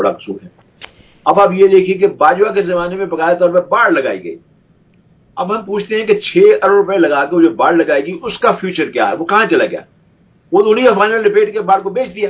बड़ा कसूर है। अब आप ये देखिए कि बाजवा के जमाने में बकायदा तौर पर बाढ़ लगाई गई। अब हम पूछते हैं कि 6 अरब रुपए लगा के जो बाढ़ लगाएगी उसका फ्यूचर क्या है, वो कहां चला गया? वो तो उन्हीं अफवाहों ने लपेट के बाढ़ को बेच दिया।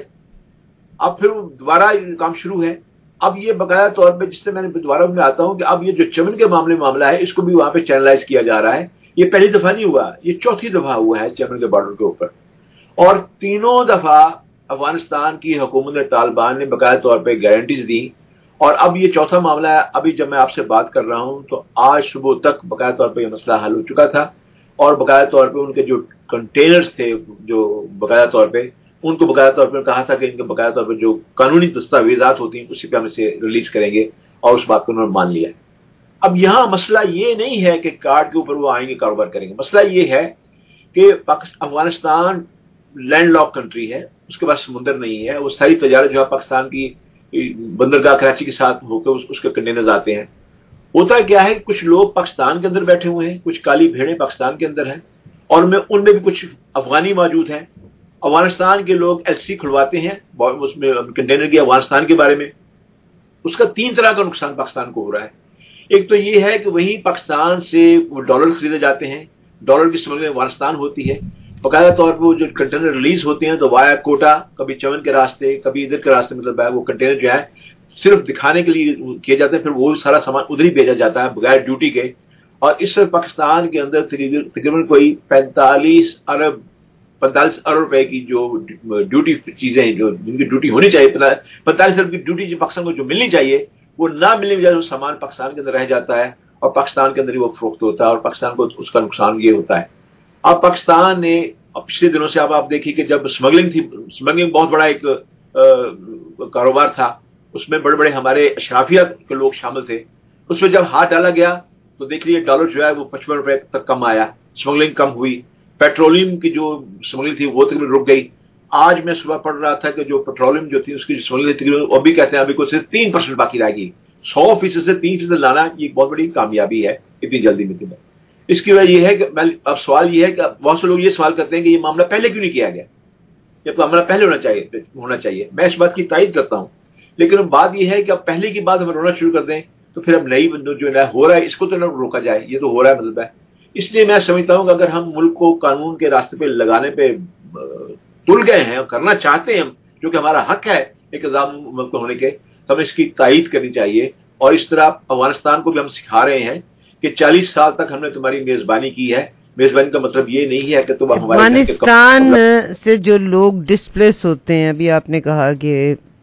अब फिर दोबारा काम शुरू है। अब ये बकाया तौर पे, जिससे मैंने दोबारा में आता हूं कि अब ये जो चमन के मामला है, इसको भी वहां पे चैनलाइज किया जा रहा है। ये पहली दफा नहीं हुआ, ये चौथी दफा हुआ है चमन के बॉर्डर के ऊपर, और तीनों दफा अफगानिस्तान की हुकूमत ने, तालिबान ने बकाया तौर पे गारंटीज दी। और अब ये चौथा मामला है। अभी जब मैं आपसे बात कर रहा हूं तो आज सुबह तक बकाया तौर पे ये मसला हल हो चुका था, और बकाया तौर पे उनके जो कंटेनर्स थे, जो बकाया तौर पे उनको बकाया तौर पर कहा था कि इनके बकाया तौर पर जो कानूनी दस्तावेजात होती हैं उसी पे हम इसे रिलीज करेंगे, और उस बात को उन्होंने मान लिया। अब यहाँ मसला ये नहीं है कि कार्ड के ऊपर वो आएंगे कारोबार करेंगे। मसला ये है कि अफगानिस्तान लैंड लॉक कंट्री है, उसके पास समुद्र नहीं है। वो सारी तजारत जो है पाकिस्तान की बंदरगाह कराची के साथ होकर उसके कंटेनर्स आते हैं। होता क्या है कि कुछ लोग पाकिस्तान के अंदर बैठे हुए हैं, कुछ काली भेड़ें पाकिस्तान के अंदर हैं, और उनमें भी कुछ अफगानी मौजूद हैं। अफगानिस्तान के लोग एलसी खुलवाते हैं उसमें कंटेनर की अफगानिस्तान के बारे में। उसका 3 तरह का नुकसान पाकिस्तान को हो रहा है। एक तो ये है कि वहीं पाकिस्तान से डॉलर खरीदे जाते हैं, डॉलर की स्मगलिंग अफगानिस्तान होती है। बकायदा तौर पर वो जो कंटेनर रिलीज होते हैं तो वाया कोटा, कभी चमन के रास्ते, कभी इधर के रास्ते, मतलब है वो कंटेनर जो है सिर्फ दिखाने के लिए किए जाते हैं, फिर वो सारा सामान उधर ही भेजा जाता है बगैर ड्यूटी के। और इस पाकिस्तान के अंदर तकरीबन कोई 45 अरब रुपए की जो ड्यूटी चीजें हैं, जो जिनकी ड्यूटी होनी चाहिए, 45 अरब की ड्यूटी जो पाकिस्तान को जो मिलनी चाहिए वो ना मिलने की वजह से वो सामान पाकिस्तान के अंदर रह जाता है, और पाकिस्तान के अंदर ही वो फरोख्त होता है, और पाकिस्तान को उसका नुकसान ये होता है। अब पाकिस्तान ने पिछले दिनों से आप देखिए कि जब स्मगलिंग थी, स्मगलिंग बहुत बड़ा एक कारोबार था, उसमें बड़े बड़े हमारे अशराफिया के लोग शामिल थे। उसमें जब हाथ डाला गया तो देख लीजिए डॉलर जो है वो 55 रुपए तक कम आया, स्मगलिंग कम हुई। पेट्रोलियम की जो स्मगलिंग थी वो तकरीबन रुक गई। आज मैं सुबह पढ़ रहा था कि जो पेट्रोलियम जो थी उसकी स्मगलिंग तकरीबन, वो भी कहते हैं अभी कुछ 3% बाकी रह गई। 100% से 3% लाना ये बहुत बड़ी कामयाबी है इतनी जल्दी में। इसकी वजह यह है कि अब सवाल यह है कि बहुत से लोग ये सवाल करते हैं कि ये मामला पहले क्यों नहीं किया गया, ये मामला पहले होना चाहिए। मैं इस बात की तायद करता हूं, लेकिन बात यह है कि अब पहले की बात हम रोना शुरू कर दें तो फिर अब नई जो है हो रहा है इसको तो न रोका जाए, ये तो हो रहा है मतलब है। इसलिए मैं समझता हूं कि अगर हम मुल्क को कानून के रास्ते पे लगाने पे तुल गए हैं और करना चाहते हैं, जो कि हमारा हक है एक आजाद मुल्क होने के, तो हमें इसकी तायद करनी चाहिए। और इस तरह अफगानिस्तान को भी हम सिखा रहे हैं कि 40 साल तक हमने तुम्हारी मेजबानी की है। मेजबानी का मतलब ये नहीं है कि तुम हमारे अफगानिस्तान से जो लोग डिस्प्लेस होते हैं, अभी आपने कहा कि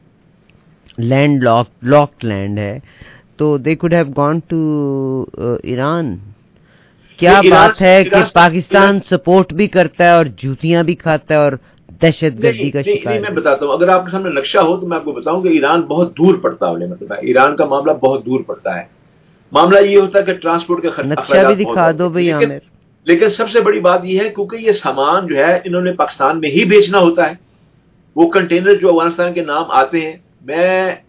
लैंड लॉक्ड लैंड है, तो they could have gone to Iran. क्या बात है कि पाकिस्तान सपोर्ट भी करता है और जूतियां भी खाता है और दहशतगर्दी का शिकार है। मैं बताता हूँ, अगर आपके सामने नक्शा हो तो मैं आपको बताऊं कि ईरान बहुत दूर पड़ता है, मतलब है ईरान का मामला बहुत दूर पड़ता है। मामला ये होता है कि ट्रांसपोर्ट के नक्शा भी दिखा दो भाई आमिर। लेकिन सबसे बड़ी बात यह है क्योंकि ये सामान जो है इन्होंने पाकिस्तान में ही बेचना होता है। वो कंटेनर जो अफगानिस्तान के नाम आते हैं, मैं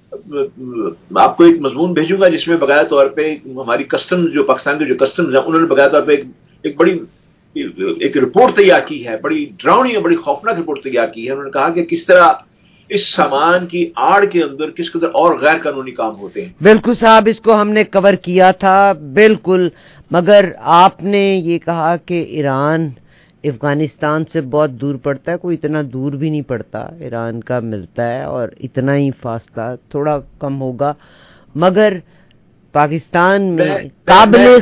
आपको एक मजमून भेजूंगा जिसमें बकाया तौर पे हमारी कस्टम, जो पाकिस्तान के जो कस्टम्स है, उन्होंने बकाया तौर पे एक बड़ी एक रिपोर्ट तैयार की है, बड़ी डरावनी और बड़ी खौफनाक रिपोर्ट तैयार की है। उन्होंने कहा कि किस तरह इस सामान की आड़ के अंदर किस कदर और गैर कानूनी काम होते हैं। बिल्कुल साहब, इसको हमने कवर किया था बिल्कुल, मगर आपने ये कहा कि ईरान अफगानिस्तान से बहुत दूर पड़ता है। कोई इतना दूर भी नहीं पड़ता, ईरान का मिलता है और इतना ही फासला, थोड़ा कम होगा। मगर पाकिस्तान में काबिल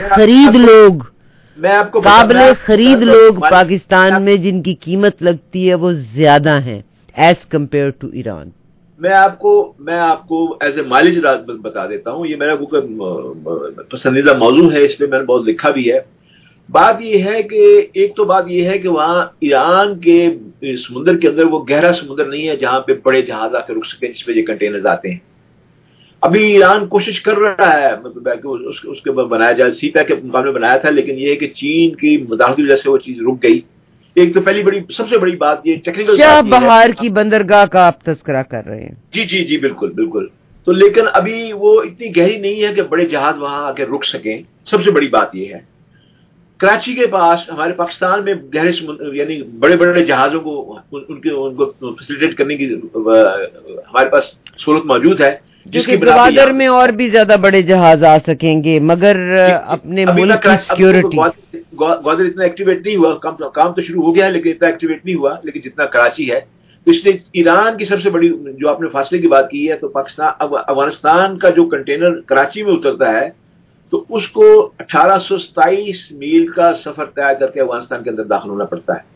खरीद लोग पाकिस्तान में जिनकी कीमत लगती है वो ज्यादा हैं एज कम्पेयर टू ईरान। मैं आपको एज ए माइलेज बता देता हूं, ये मेरा पसंदीदा मौजू है, इसलिए मैंने बहुत लिखा भी है। बात यह है कि एक तो बात यह है कि वहां ईरान के समुद्र के अंदर वो गहरा समुद्र नहीं है जहां पे बड़े जहाज आकर रुक सके, जिसपे ये कंटेनर्स आते हैं। अभी ईरान कोशिश कर रहा है मतलब उसके बनाया जाए, सी पैक के मुकाबले बनाया था, लेकिन ये है कि चीन की मुदाखलत की वजह से वो चीज रुक गई। एक तो सबसे बड़ी बात ये टेक्निकल बहार की बंदरगाह का आप तस्करा कर रहे हैं। जी बिल्कुल। तो लेकिन अभी वो इतनी गहरी नहीं है कि बड़े जहाज वहां आके रुक सकें, सबसे बड़ी बात ये है। کراچی کے پاس ہمارے پاکستان میں گہرے یعنی بڑے بڑے جہازوں کو ان کو فیسیلیٹیٹ کرنے کی ہمارے پاس سہولت موجود ہے، جس کی گوادر میں اور بھی زیادہ بڑے جہاز آ سکیں گے، مگر اپنے ملک کی سیکیورٹی گوادر اتنا ایکٹیویٹ نہیں ہوا، کام تو شروع ہو گیا ہے لیکن اتنا ایکٹیویٹ نہیں ہوا لیکن جتنا کراچی ہے. تو اس لیے ایران کی سب سے بڑی جو آپ نے فاصلے کی بات کی ہے، تو افغانستان کا جو کنٹینر کراچی میں اترتا ہے تو اس کو 1827 میل کا سفر طے کر کے افغانستان کے اندر داخل ہونا پڑتا ہے،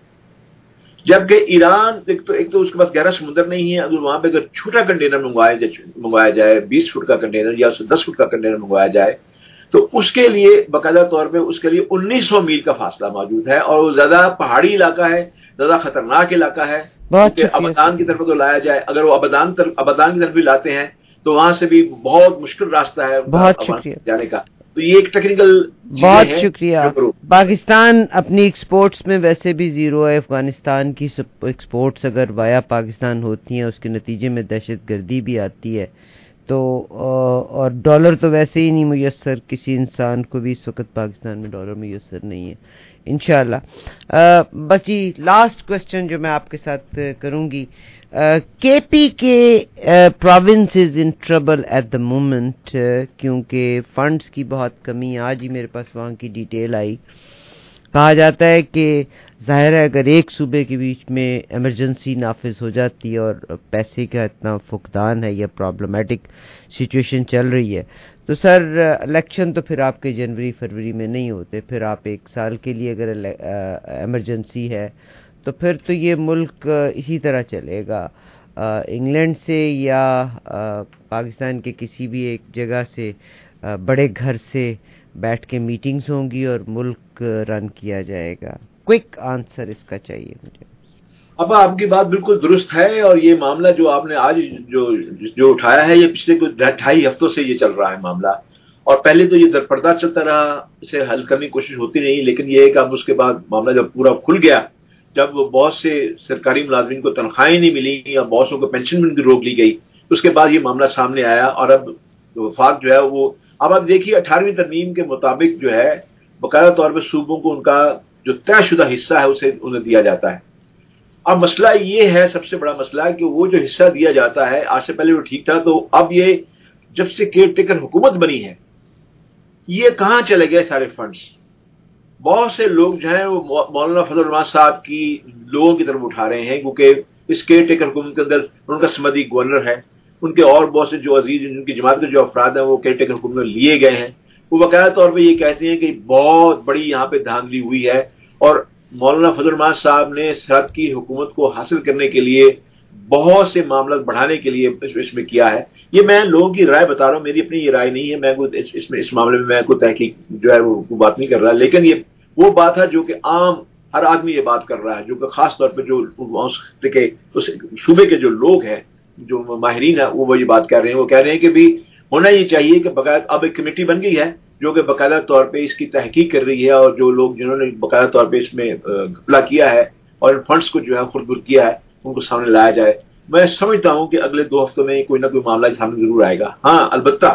جبکہ ایران ایک تو اس کے پاس گہرا سمندر نہیں ہے. اگر وہاں پہ اگر چھوٹا کنٹینر منگوایا جائے 20 فٹ کا کنٹینر یا 10 فٹ کا کنٹینر منگوایا جائے تو اس کے لیے باقاعدہ طور پہ اس کے لیے 1900 میل کا فاصلہ موجود ہے، اور وہ زیادہ پہاڑی علاقہ ہے، زیادہ خطرناک علاقہ ہے. ابادان کی طرف تو لایا جائے، اگر وہ ابادان کی طرف بھی لاتے ہیں تو وہاں سے بھی بہت مشکل راستہ ہے جانے کا. تو یہ ایک ٹیکنیکل. بہت شکریہ. پاکستان اپنی ایکسپورٹس میں ویسے بھی زیرو ہے. افغانستان کی ایکسپورٹس اگر وایا پاکستان ہوتی ہیں اس کے نتیجے میں دہشت گردی بھی آتی ہے، تو اور ڈالر تو ویسے ہی نہیں میسر، کسی انسان کو بھی اس وقت پاکستان میں ڈالر میسر نہیں ہے انشاءاللہ. بس جی لاسٹ کوسچن جو میں آپ کے ساتھ کروں گی، K P K province is in trouble at the moment کیونکہ فنڈز کی بہت کمی. آج ہی میرے پاس وہاں کی ڈیٹیل آئی. کہا جاتا ہے کہ ظاہر ہے اگر ایک صوبے کے بیچ میں ایمرجنسی نافذ ہو جاتی ہے اور پیسے کا اتنا فقدان ہے یا پرابلمٹک سچویشن چل رہی ہے تو سر الیکشن تو پھر آپ کے جنوری فروری میں نہیں ہوتے، پھر آپ ایک سال کے لیے اگر ایمرجنسی ہے تو پھر تو یہ ملک اسی طرح چلے گا. انگلینڈ سے یا پاکستان کے کسی بھی ایک جگہ سے بڑے گھر سے بیٹھ کے میٹنگز ہوں گی اور ملک رن کیا جائے گا. کوئک آنسر اس کا چاہیے مجھے. اب آپ کی بات بالکل درست ہے، اور یہ معاملہ جو آپ نے آج جو اٹھایا ہے یہ پچھلے 2.5 ہفتوں سے یہ چل رہا ہے معاملہ، اور پہلے تو یہ درپردہ چلتا رہا، اسے حل کرنے کی کوشش ہوتی نہیں، لیکن یہ ہے کہ اب اس کے بعد معاملہ جب پورا کھل گیا، جب بہت سے سرکاری ملازمین کو تنخواہیں نہیں ملی یا بہت کو پینشن بھی روک لی گئی، اس کے بعد یہ معاملہ سامنے آیا. اور اب وفاق جو ہے وہ اب آپ دیکھیے 18ویں ترمیم کے مطابق جو ہے باقاعدہ طور پہ صوبوں کو ان کا جو طے شدہ حصہ ہے اسے انہیں دیا جاتا ہے. اب مسئلہ یہ ہے، سب سے بڑا مسئلہ ہے کہ وہ جو حصہ دیا جاتا ہے آج سے پہلے وہ ٹھیک تھا، تو اب یہ جب سے کیئر ٹیکر حکومت بنی ہے یہ کہاں چلے گئے سارے فنڈز. بہت سے لوگ جو ہیں وہ مولانا فضل الرحمان صاحب کی لوگوں کی طرف اٹھا رہے ہیں، کیونکہ اس کیئر ٹیکر حکومت کے اندر ان کا سمدی گورنر ہے، ان کے اور بہت سے جو عزیز ان کی جماعت کے جو افراد ہیں وہ کیئر ٹیکر حکومت میں لیے گئے ہیں. وہ باقاعدہ طور پہ یہ کہتے ہیں کہ بہت بڑی یہاں پہ دھاندلی ہوئی ہے، اور مولانا فضل الرحمان صاحب نے سرحد کی حکومت کو حاصل کرنے کے لیے بہت سے معاملات بڑھانے کے لیے اس میں کیا ہے. یہ میں لوگوں کی رائے بتا رہا ہوں، میری اپنی یہ رائے نہیں ہے، میں اس معاملے میں کوئی تحقیق جو ہے وہ بات نہیں کر رہا، لیکن یہ وہ بات ہے جو کہ عام ہر آدمی یہ بات کر رہا ہے، جو کہ خاص طور پہ جو اس صوبے کے جو لوگ ہیں جو ماہرین ہیں وہ یہ بات کر رہے ہیں. وہ کہہ رہے ہیں کہ بھی ہونا یہ چاہیے کہ باقاعدہ اب ایک کمیٹی بن گئی ہے جو کہ باقاعدہ طور پہ اس کی تحقیق کر رہی ہے، اور جو لوگ جنہوں نے باقاعدہ طور پہ اس میں گھپلا کیا ہے اور ان فنڈز کو جو ہے خردبر کیا ہے ان کو سامنے لایا جائے. میں سمجھتا ہوں کہ اگلے 2 ہفتوں میں کوئی نہ کوئی معاملہ سامنے ضرور آئے گا. ہاں البتہ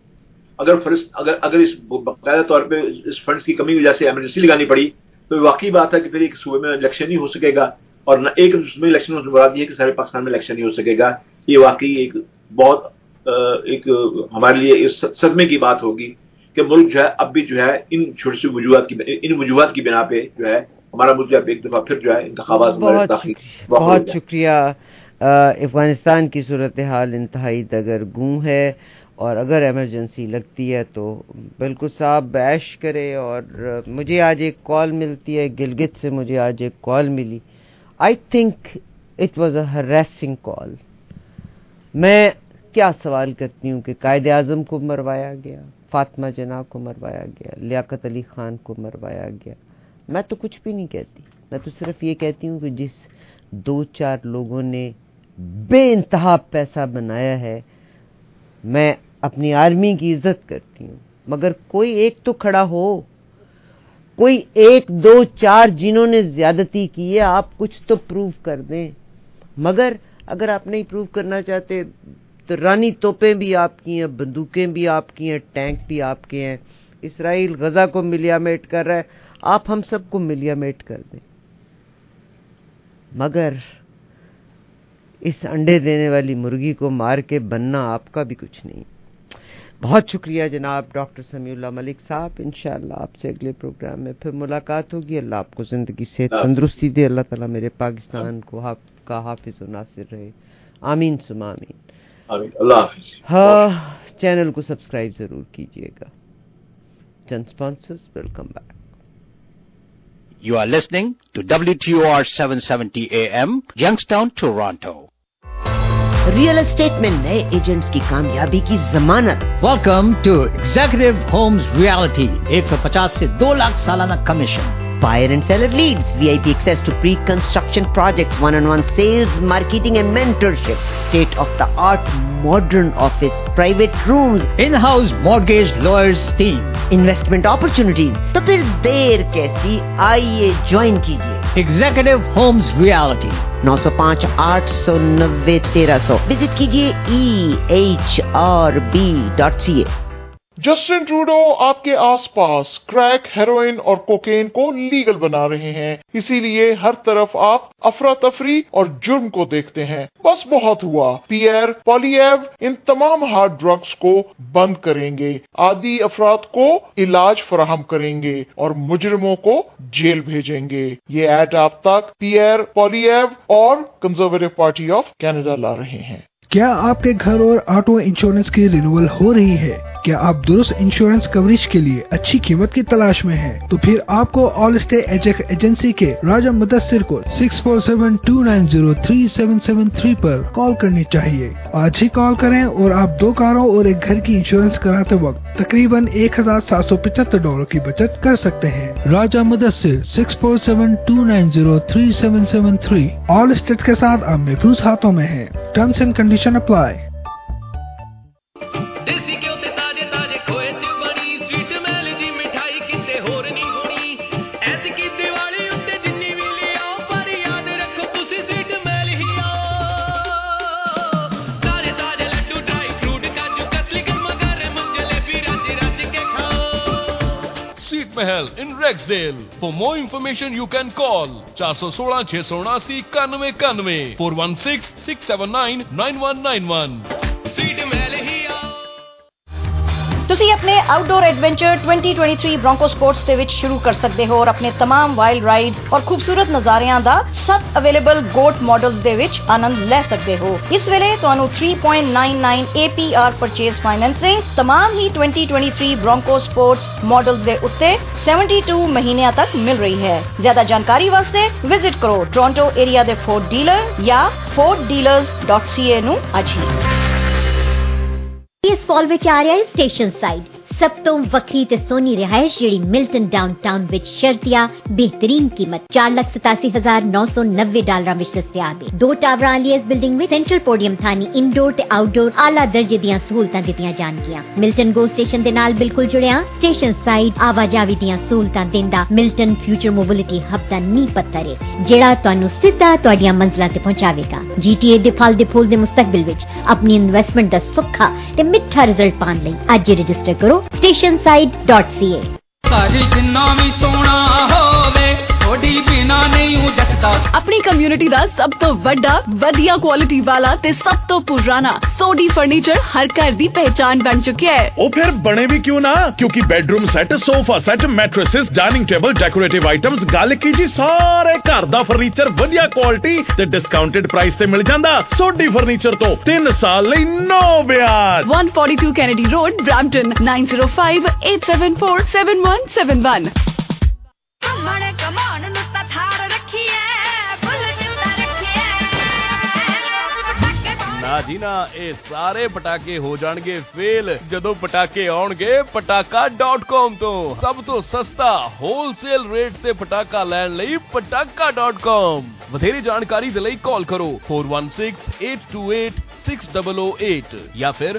اگر اس باقاعدہ طور پہ اس فنڈز کی کمی کی وجہ سے ایمرجنسی لگانی پڑی تو واقعی بات ہے کہ پھر ایک صوبے میں الیکشن نہیں ہو سکے گا، اور نہ ایک میں الیکشن ہونے مراد یہ ہے کہ سارے پاکستان میں الیکشن نہیں ہو سکے گا. یہ واقعی ایک بہت ایک ہمارے لیے صدمے کی بات ہوگی کہ ملک جو ہے اب بھی جو ہے ان چھوٹی سی وجوہات کی بنا پہ جو ہے ہمارا ملک جب ایک دفعہ پھر جو ہے انتخابات میں داخل. بہت شکریہ. افغانستان کی صورتحال انتہائی دگرگوں ہے، اور اگر ایمرجنسی لگتی ہے تو بالکل صاحب عیش کرے. اور مجھے آج ایک کال ملتی ہے گلگت سے، مجھے آج ایک کال ملی. I think it was a harassing call. میں کیا سوال کرتی ہوں کہ قائد اعظم کو مروایا گیا، فاطمہ جناح کو مروایا گیا، لیاقت علی خان کو مروایا گیا. میں تو کچھ بھی نہیں کہتی، میں تو صرف یہ کہتی ہوں کہ جس 2-4 لوگوں نے بے انتہا پیسہ بنایا ہے، میں اپنی آرمی کی عزت کرتی ہوں، مگر کوئی ایک تو کھڑا ہو، کوئی 1 2 4 جنہوں نے زیادتی کی ہے آپ کچھ تو پروف کر دیں. مگر اگر آپ نہیں پروف کرنا چاہتے تو رانی توپیں بھی آپ کی ہیں، بندوقیں بھی آپ کی ہیں، ٹینک بھی آپ کے ہیں. اسرائیل غزہ کو ملیامیٹ کر رہا ہے. आप हम सबको मिलियामेट कर दें, मगर इस अंडे देने वाली मुर्गी को मार के बनना आपका भी कुछ नहीं। बहुत शुक्रिया जनाब डॉक्टर समीउल्लाह मलिक साहब। इंशाअल्लाह आपसे अगले प्रोग्राम में फिर मुलाकात होगी। अल्लाह आपको जिंदगी से तंदुरुस्ती दे। अल्लाह ताला मेरे पाकिस्तान को का हाफिज और नासिर रहे। आमीन सुमा आमीन। अल्लाह हाफिज। हाँ, चैनल को सब्सक्राइब जरूर कीजिएगा। चंद sponsors, welcome back. You are listening to WTOR 770 AM, Youngstown, Toronto. Real estate में नए एजेंट्स की कामयाबी की जमानत। Welcome to Executive Homes Realty. 150 से 2 लाख सालाना कमीशन। Buyer and seller leads, VIP access to pre-construction projects, one-on-one sales, marketing and mentorship, state-of-the-art modern office, private rooms, In-house mortgage lawyers team. investment opportunities। तो फिर देर कैसी, आइए ज्वाइन कीजिए। Executive Homes Realty. 905-890-1300। Visit कीजिए ehrb.ca। Justin Trudeau आपके आसपास crack, heroin और cocaine को लीगल बना रहे हैं, इसीलिए हर तरफ आप अफरा तफरी और जुर्म को देखते हैं। बस बहुत हुआ, पियर पॉलिएव इन तमाम हार्ड ड्रग्स को बंद करेंगे, आदि अफराद को इलाज फराहम करेंगे और मुजरिमों को जेल भेजेंगे। ये ऐड आप तक पियर पॉलिएव और कंजर्वेटिव पार्टी ऑफ कनाडा ला रहे हैं। क्या आपके घर और ऑटो इंश्योरेंस की रिन्यूअल हो रही है? क्या आप दुरुस्त इंश्योरेंस कवरेज के लिए अच्छी कीमत की तलाश में हैं? तो फिर आपको ऑल स्टेट एजेंसी के राजा मुदस्सिर को 6472903773 पर कॉल करनी चाहिए। आज ही कॉल करें और आप 2 कारों और एक घर की इंश्योरेंस कराते वक्त तकरीबन $1,775 की बचत कर सकते हैं। राजा मुदस्सिर 6472903773 ऑल स्टेट के साथ अब महफूज हाथों में है। Terms and condition apply. Mahal in Rexdale. For more information you can call 416 679 9191 416 679 9191। ਤੁਸੀਂ ਆਪਣੇ ਆਊਟਡੋਰ ਐਡਵੈਂਚਰ 2023 ਬ੍ਰੋਂਕੋ ਸਪੋਰਟਸ ਦੇ ਵਿੱਚ ਸ਼ੁਰੂ ਕਰ ਸਕਦੇ ਹੋ ਔਰ ਆਪਣੇ तमाम ਵਾਈਲਡ ਰਾਈਡਸ ਔਰ ਖੂਬਸੂਰਤ ਨਜ਼ਾਰਿਆਂ ਦਾ ਸਭ ਅਵੇਲੇਬਲ ਗੋਟ ਮਾਡਲਸ ਦੇ ਵਿੱਚ ਆਨੰਦ ਲੈ ਸਕਦੇ ਹੋ। ਇਸ ਵੇਲੇ ਤੁਹਾਨੂੰ 3.99 APR ਪਰਚੇਜ਼ ਫਾਈਨੈਂਸਿੰਗ तमाम ਹੀ 2023 ਬ੍ਰੋਂਕੋ ਸਪੋਰਟਸ ਮਾਡਲਸ ਦੇ ਉੱਤੇ 72 ਮਹੀਨਿਆਂ ਤੱਕ ਮਿਲ ਰਹੀ ਹੈ। ਜ਼ਿਆਦਾ ਜਾਣਕਾਰੀ ਵਾਸਤੇ ਵਿਜ਼ਿਟ ਕਰੋ ਟੋਰਾਂਟੋ ਏਰੀਆ ਦੇ ਫੋਰਡ ਡੀਲਰ ਜਾਂ forddealers.ca ਨੂੰ ਅੱਜ ਹੀ। ਇਸ ਫਾਲ ਵਿੱਚ ਆ ਰਿਹਾ ਹੈ ਸਟੇਸ਼ਨ ਸਾਈਡ ਸਭ ਤੋਂ ਵੱਖਰੀ ਤੇ ਸੋਹਣੀ ਰਿਹਾਇਸ਼ ਜਿਹੜੀ ਮਿਲਟਨ ਡਾਊਨਟਾਊਨ ਵਿੱਚ ਸ਼ਰਤੀਆ ਬਿਹਤਰੀਨ ਕੀਮਤ $4,87,990 ਵਿੱਚ ਦਸਤਿਆਬ ਹੈ। 2 ਟਾਵਰਾਂ ਵਾਲੀ ਇਸ ਬਿਲਡਿੰਗ ਵਿੱਚ ਸੈਂਟਰਲ ਪੋਡੀਅਮ ਥਾਨੀ ਇੰਡੋਰ ਤੇ ਆਊਟਡੋਰ ਆਲਾ ਦਰਜੇ ਦੀਆਂ ਸਹੂਲਤਾਂ ਦਿੱਤੀਆਂ ਜਾਣਗੀਆਂ। ਮਿਲਟਨ ਗੋ ਸਟੇਸ਼ਨ ਦੇ ਨਾਲ ਬਿਲਕੁਲ ਜੁੜਿਆ ਸਟੇਸ਼ਨ ਸਾਈਡ ਆਵਾਜਾਵੀ ਦੀਆਂ ਸਹੂਲਤਾਂ ਦਿੰਦਾ ਮਿਲਟਨ ਫਿਊਚਰ ਮੋਬਿਲਿਟੀ ਹਬ ਦਾ ਨੀਂਹ ਪੱਥਰ ਹੈ ਜਿਹੜਾ ਤੁਹਾਨੂੰ ਸਿੱਧਾ ਤੁਹਾਡੀਆਂ ਮੰਜ਼ਿਲਾਂ ਤੇ ਪਹੁੰਚਾਵੇਗਾ। GTA ਦੇ ਫਲ ਦੇ ਫੁੱਲ ਦੇ ਮੁਸਤਕਬਲ ਵਿੱਚ ਆਪਣੀ ਇਨਵੈਸਟਮੈਂਟ ਦਾ ਸੁੱਖਾ ਤੇ ਮਿੱਠਾ ਰਿਜ਼ਲਟ ਪਾਉਣ ਲਈ ਅੱਜ ਹੀ ਰਜਿਸਟਰ ਕਰੋ stationside.ca। ਸਾਰੀ ਜਿੰਨਾ ਵੀ ਸੋਹਣਾ ਹੋਵੇ ਥੋੜੀ ਬਿਨਾ ਨਹੀਂ ਜੱਟਦਾ। ਆਪਣੀ ਕਮਿਊਨਿਟੀ ਦਾ ਸਭ ਤੋਂ ਵੱਡਾ ਵਧੀਆ ਕੁਆਲਿਟੀ ਵਾਲਾ ਤੇ ਸਭ ਤੋਂ ਪੁਰਾਣਾ ਸੋਡੀ ਫਰਨੀਚਰ ਹਰ ਘਰ ਦੀ ਪਹਿਚਾਨ ਬਣ ਚੁੱਕਿਆ ਹੈ। ਉਹ ਫਿਰ ਬਣੇ ਵੀ ਕਿਉਂ ਨਾ, ਕਿਉਂਕਿ bedroom set, sofa set, mattresses, dining table, decorative items, ਗੱਲ ਕੀ ਜੀ ਸਾਰੇ ਘਰ ਦਾ ਫਰਨੀਚਰ ਵਧੀਆ ਕੁਆਲਿਟੀ ਤੇ ਡਿਸਕਾਊਂਟਡ ਪ੍ਰਾਈਸ ਤੇ ਮਿਲ ਜਾਂਦਾ। ਸੋਡੀ ਫਰਨੀਚਰ ਤੋਂ 3 ਸਾਲ ਲਈ ਨੋ ਵਿਆਜ। 142 ਕੈਨੇਡੀ ਰੋਡ, ਬ੍ਰੈਂਪਟਨ 9058747171। ਨਾ ਜੀ ਨਾ, ਇਹ ਸਾਰੇ ਪਟਾਕੇ ਹੋ ਜਾਣਗੇ ਫੇਲ ਜਦੋਂ ਪਟਾਕੇ ਆਉਣਗੇ ਪਟਾਕਾ.com ਤੋਂ। ਸਭ ਤੋਂ ਸਸਤਾ ਹੋਲਸੇਲ ਰੇਟ ਤੇ ਪਟਾਕਾ ਲੈਣ ਲਈ ਪਟਾਕਾ.com। ਵਧੇਰੇ ਜਾਣਕਾਰੀ ਦੇ ਲਈ ਕਾਲ ਕਰੋ 4168286008 ਜਾਂ ਫਿਰ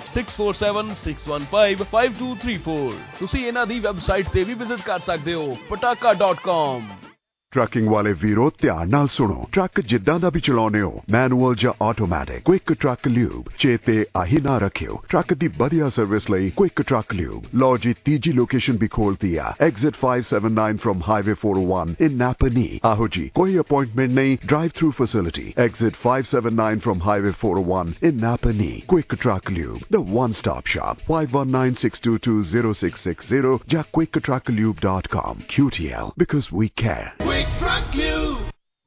6476155234। ਤੁਸੀਂ ਇਹਨਾਂ ਦੀ ਵੈਬਸਾਈਟ ਤੇ ਵੀ ਵਿਜ਼ਿਟ ਕਰ ਸਕਦੇ ਹੋ ਪਟਾਕਾ.com। ਟਰੱਕਿੰਗ ਵਾਲੇ ਵੀਰੋ ਧਿਆਨ ਨਾਲ ਸੁਣੋ। ਟਰੱਕ ਜਿੱਦਾਂ ਦਾ ਵੀ ਚਲਾਉਣੇ ਹੋ, ਮੈਨੂਅਲ ਜਾਂ ਆਟੋਮੈਟਿਕ, ਕੁਇਕ ਟਰੱਕ ਲਿਊਬ ਚੇਤੇ ਆਹੀ ਨਾ ਰੱਖਿਓ। ਟਰੱਕ ਦੀ ਵਧੀਆ ਸਰਵਿਸ ਲਈ ਕੁਇਕ ਟਰੱਕ ਲਿਊਬ। ਲਓ ਜੀ, ਤੀਜੀ ਲੋਕੇਸ਼ਨ ਵੀ ਖੋਲਤੀ ਆ, exit 579 from highway 401 in Napanee. ਆਹੋ ਜੀ, ਕੋਈ ਅਪਾਇੰਟਮੈਂਟ ਨਹੀਂ, drive through facility. Exit 579 from highway 401 in Napanee. Quick Truck Lube, the one-stop shop. 519-622-0660 ਜਾਂ quicktrucklube.com. QTL, because we care. Quick Truck Lube.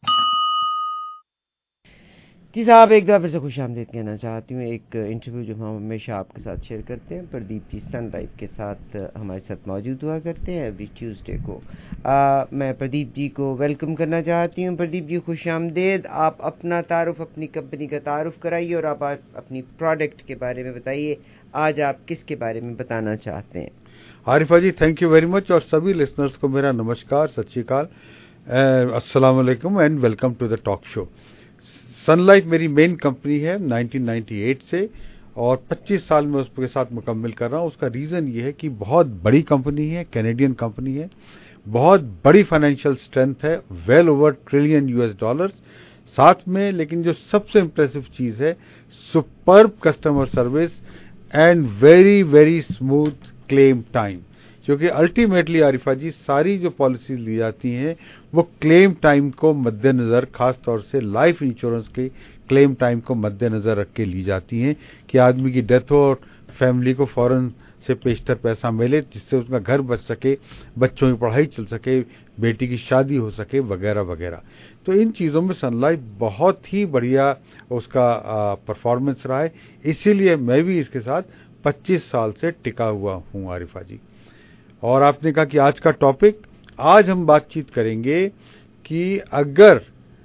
जी साहब, एक बार फिर से खुश आमदीद कहना चाहती हूँ। एक इंटरव्यू जो हम हमेशा आपके साथ शेयर करते हैं, प्रदीप जी सन लाइफ के साथ हमारे साथ मौजूद हुआ करते हैं एवरी ट्यूसडे को। मैं प्रदीप जी को वेलकम करना चाहती हूँ। प्रदीप जी खुश आमदीद। आप अपना तारुफ, अपनी कंपनी का तारुफ कराइए और आप अपनी प्रोडक्ट के बारे में बताइए। आज आप किसके बारे में बताना चाहते हैं? Arifa ji, thank you very much, और सभी लिसनर्स को मेरा नमस्कार, सत श्री अकाल, अस्सलाम वालेकुम and welcome to the talk show. Sun Life मेरी मेन कंपनी है 1998 से, और 25 साल में उसके साथ मुकम्मल कर रहा हूँ। उसका रीज़न ये है कि बहुत बड़ी कंपनी है, कैनेडियन कंपनी है, बहुत बड़ी फाइनेंशियल स्ट्रेंथ है, वेल ओवर $1 ट्रिलियन साथ में। लेकिन जो सबसे इम्प्रेसिव चीज़ है, superb customer service and very very smooth claim time. क्योंकि अल्टीमेटली आरिफा जी, सारी जो पॉलिसीज ली जाती हैं वो क्लेम टाइम को मद्देनज़र, खास तौर से लाइफ इंश्योरेंस के क्लेम टाइम को मद्देनज़र रख के ली जाती हैं कि आदमी की डेथ हो और फैमिली को फौरन से पेशतर पैसा मिले, जिससे उसका घर बच सके, बच्चों की पढ़ाई चल सके, बेटी की शादी हो सके, वगैरह वगैरह। तो इन चीज़ों में सन लाइफ बहुत ही बढ़िया उसका परफॉर्मेंस रहा है, इसीलिए मैं भी इसके साथ 25 साल से टिका हुआ हूँ आरिफा जी। और आपने कहा कि आज का टॉपिक, आज हम बातचीत करेंगे कि अगर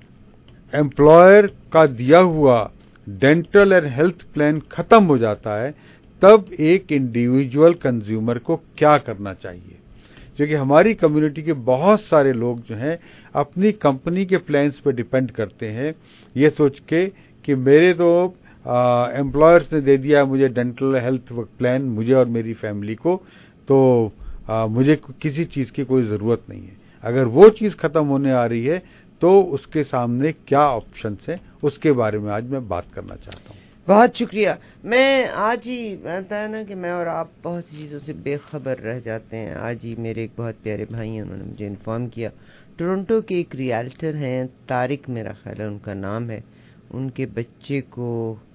एम्प्लॉयर का दिया हुआ डेंटल एंड हेल्थ प्लान खत्म हो जाता है, तब एक इंडिविजुअल कंज्यूमर को क्या करना चाहिए। क्योंकि हमारी कम्युनिटी के बहुत सारे लोग जो हैं अपनी कंपनी के प्लान्स पे डिपेंड करते हैं, ये सोच के कि मेरे तो एम्प्लॉयर्स ने दे दिया मुझे डेंटल हेल्थ प्लान, मुझे और मेरी फैमिली को, तो मुझे किसी चीज़ की कोई ज़रूरत नहीं है। अगर वो चीज़ ख़त्म होने आ रही है तो उसके सामने क्या ऑप्शंस हैं, उसके बारे में आज मैं बात करना चाहता हूँ। बहुत शुक्रिया। मैं आज ही बताया ना कि मैं और आप बहुत सी चीज़ों से बेखबर रह जाते हैं। आज ही मेरे एक बहुत प्यारे भाई हैं, उन्होंने मुझे इन्फॉर्म किया, टोरंटो के एक रियल्टर हैं, तारिक मेरा ख्याल है उनका नाम है, उनके बच्चे को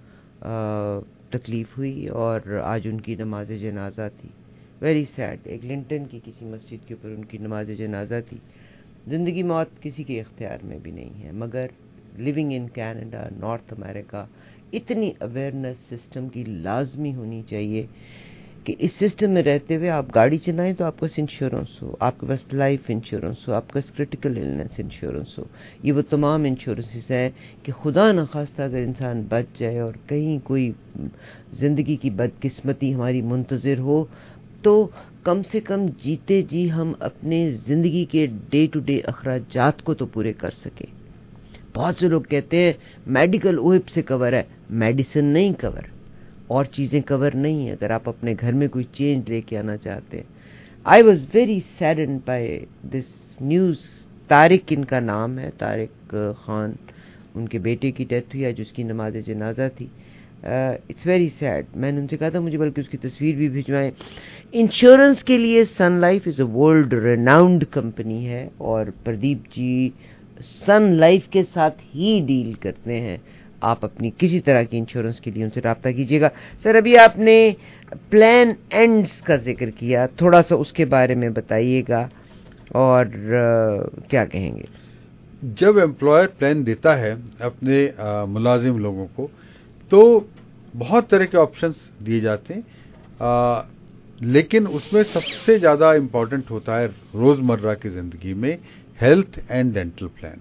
तकलीफ़ हुई और आज उनकी नमाज जनाजा थी। Very sad. एक लिंटन की किसी मस्जिद के ऊपर उनकी नमाज जनाजा थी। ज़िंदगी मौत किसी के इख्तियार में भी नहीं है, मगर living in Canada, North America, इतनी अवेयरनेस सिस्टम की लाजमी होनी चाहिए कि इस सिस्टम में रहते हुए आप गाड़ी चलाएं तो आपके पास इंश्योरेंस हो, आपके पास लाइफ इंश्योरेंस हो, आपके पास क्रिटिकल इलनेस इंश्योरेंस हो। ये वो तमाम इंश्योरेंसेस हैं कि खुदा न खास्ता अगर इंसान बच जाए और कहीं कोई ज़िंदगी की बदकिस्मती हमारी मुंतज़िर हो, तो कम से कम जीते जी हम अपने ज़िंदगी के डे टू डे अखराजात को तो पूरे कर सके। बहुत से लोग कहते हैं मेडिकल ओएप से कवर है, मेडिसिन नहीं कवर, और चीज़ें कवर नहीं है। अगर आप अपने घर में कोई चेंज लेके आना चाहते हैं। I was very saddened by this news. Tariq इनका नाम है, तारिक खान, उनके बेटे की डेथ हुई आज, उसकी नमाज जनाजा थी। It's very sad. मैंने उनसे कहा था मुझे बल्कि उसकी तस्वीर भी भिजवाएं। इंश्योरेंस के लिए Sun Life is a world renowned company है, और प्रदीप जी सन लाइफ के साथ ही डील करते हैं। आप अपनी किसी तरह की इंश्योरेंस के लिए उनसे रब्ता कीजिएगा। सर, अभी आपने प्लान एंड्स का जिक्र किया, थोड़ा सा उसके बारे में बताइएगा और क्या कहेंगे। जब एम्प्लॉयर प्लान देता है अपने मुलाजिम लोगों को, तो बहुत तरह के ऑप्शंस दिए जाते हैं, लेकिन उसमें सबसे ज़्यादा इम्पॉर्टेंट होता है रोज़मर्रा की ज़िंदगी में हेल्थ एंड डेंटल प्लान।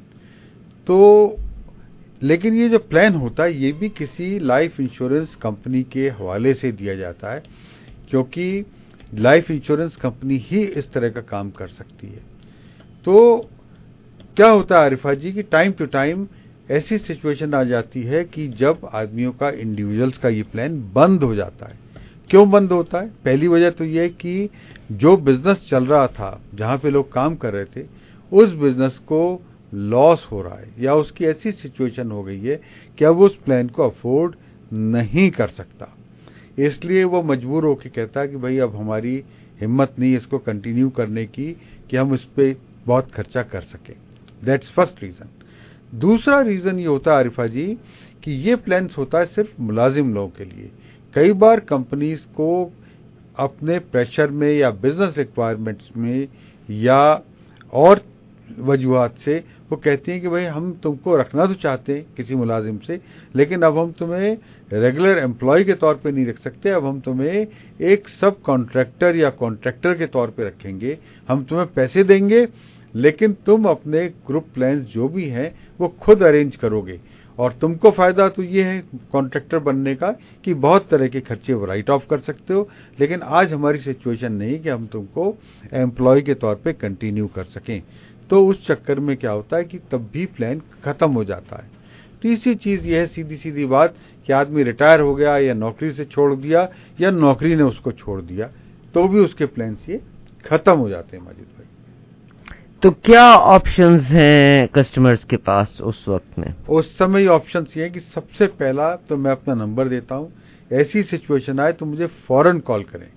तो लेकिन ये जो प्लान होता है ये भी किसी लाइफ इंश्योरेंस कंपनी के हवाले से दिया जाता है, क्योंकि लाइफ इंश्योरेंस कंपनी ही इस तरह का काम कर सकती है। तो क्या होता है आरिफा जी कि टाइम टू टाइम ऐसी सिचुएशन आ जाती है कि जब आदमियों का, इंडिविजुअल्स का ये प्लान बंद हो जाता है। क्यों बंद होता है? पहली वजह तो ये है कि जो बिजनेस चल रहा था, जहाँ पे लोग काम कर रहे थे, उस बिजनेस को लॉस हो रहा है या उसकी ऐसी सिचुएशन हो गई है कि अब उस प्लान को अफोर्ड नहीं कर सकता, इसलिए वो मजबूर होकर कहता है कि भाई अब हमारी हिम्मत नहीं है इसको कंटिन्यू करने की कि हम इस पे बहुत खर्चा कर सकें। That's first reason. दूसरा रीज़न ये होता है आरिफा जी कि ये प्लान्स होता है सिर्फ मुलाजिम लोगों के लिए। कई बार कंपनीज को अपने प्रेशर में या बिजनेस रिक्वायरमेंट्स में या और वजूहात से वो कहती हैं कि भाई हम तुमको रखना तो चाहते हैं किसी मुलाजिम से, लेकिन अब हम तुम्हें रेगुलर एम्प्लॉय के तौर पे नहीं रख सकते, अब हम तुम्हें एक सब कॉन्ट्रैक्टर या कॉन्ट्रैक्टर के तौर पे रखेंगे, हम तुम्हें पैसे देंगे लेकिन तुम अपने ग्रुप प्लान्स जो भी हैं वो खुद अरेंज करोगे और तुमको फायदा तो ये है कॉन्ट्रैक्टर बनने का कि बहुत तरह के खर्चे राइट ऑफ कर सकते हो, लेकिन आज हमारी सिचुएशन नहीं कि हम तुमको एम्प्लॉय के तौर पे कंटिन्यू कर सकें। तो उस चक्कर में क्या होता है कि तब भी प्लान खत्म हो जाता है। तीसरी चीज ये है सीधी सीधी बात कि आदमी रिटायर हो गया या नौकरी से छोड़ दिया या नौकरी ने उसको छोड़ दिया तो भी उसके प्लान्स ये खत्म हो जाते हैं माजिद भाई। तो क्या ऑप्शंस हैं कस्टमर्स के पास उस वक्त में? उस समय ऑप्शंस ये है कि सबसे पहला तो मैं अपना नंबर देता हूं, ऐसी सिचुएशन आए तो मुझे फौरन कॉल करें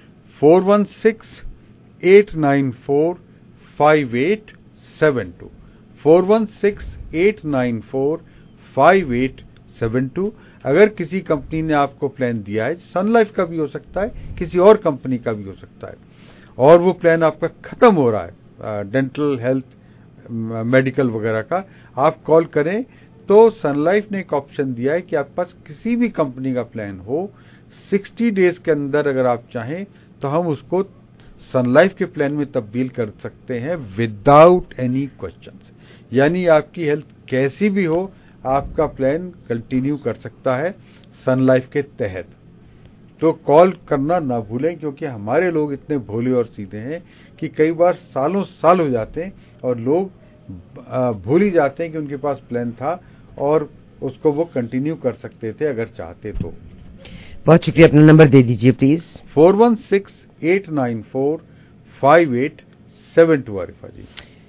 416-894-5872 416-894-5872। अगर किसी कंपनी ने आपको प्लान दिया है, सन लाइफ का भी हो सकता है, किसी और कंपनी का भी हो सकता है, और वो प्लान आपका खत्म हो रहा है डेंटल हेल्थ मेडिकल वगैरह का, आप कॉल करें तो सन लाइफ ने एक ऑप्शन दिया है कि आपके पास किसी भी कंपनी का प्लान हो 60 डेज के अंदर अगर आप चाहें तो हम उसको सन लाइफ के प्लान में तब्दील कर सकते हैं विदाउट एनी क्वेश्चंस। यानी आपकी हेल्थ कैसी भी हो आपका प्लान कंटिन्यू कर सकता है सन लाइफ के तहत। तो कॉल करना ना भूलें क्योंकि हमारे लोग इतने भोले और सीधे हैं कि कई बार सालों साल हो जाते हैं और लोग भूल ही जाते हैं कि उनके पास प्लान था और उसको वो कंटिन्यू कर सकते थे अगर चाहते तो। बहुत शुक्रिया, अपना नंबर दे दीजिए प्लीज। 416-894-5872 आरिफा जी।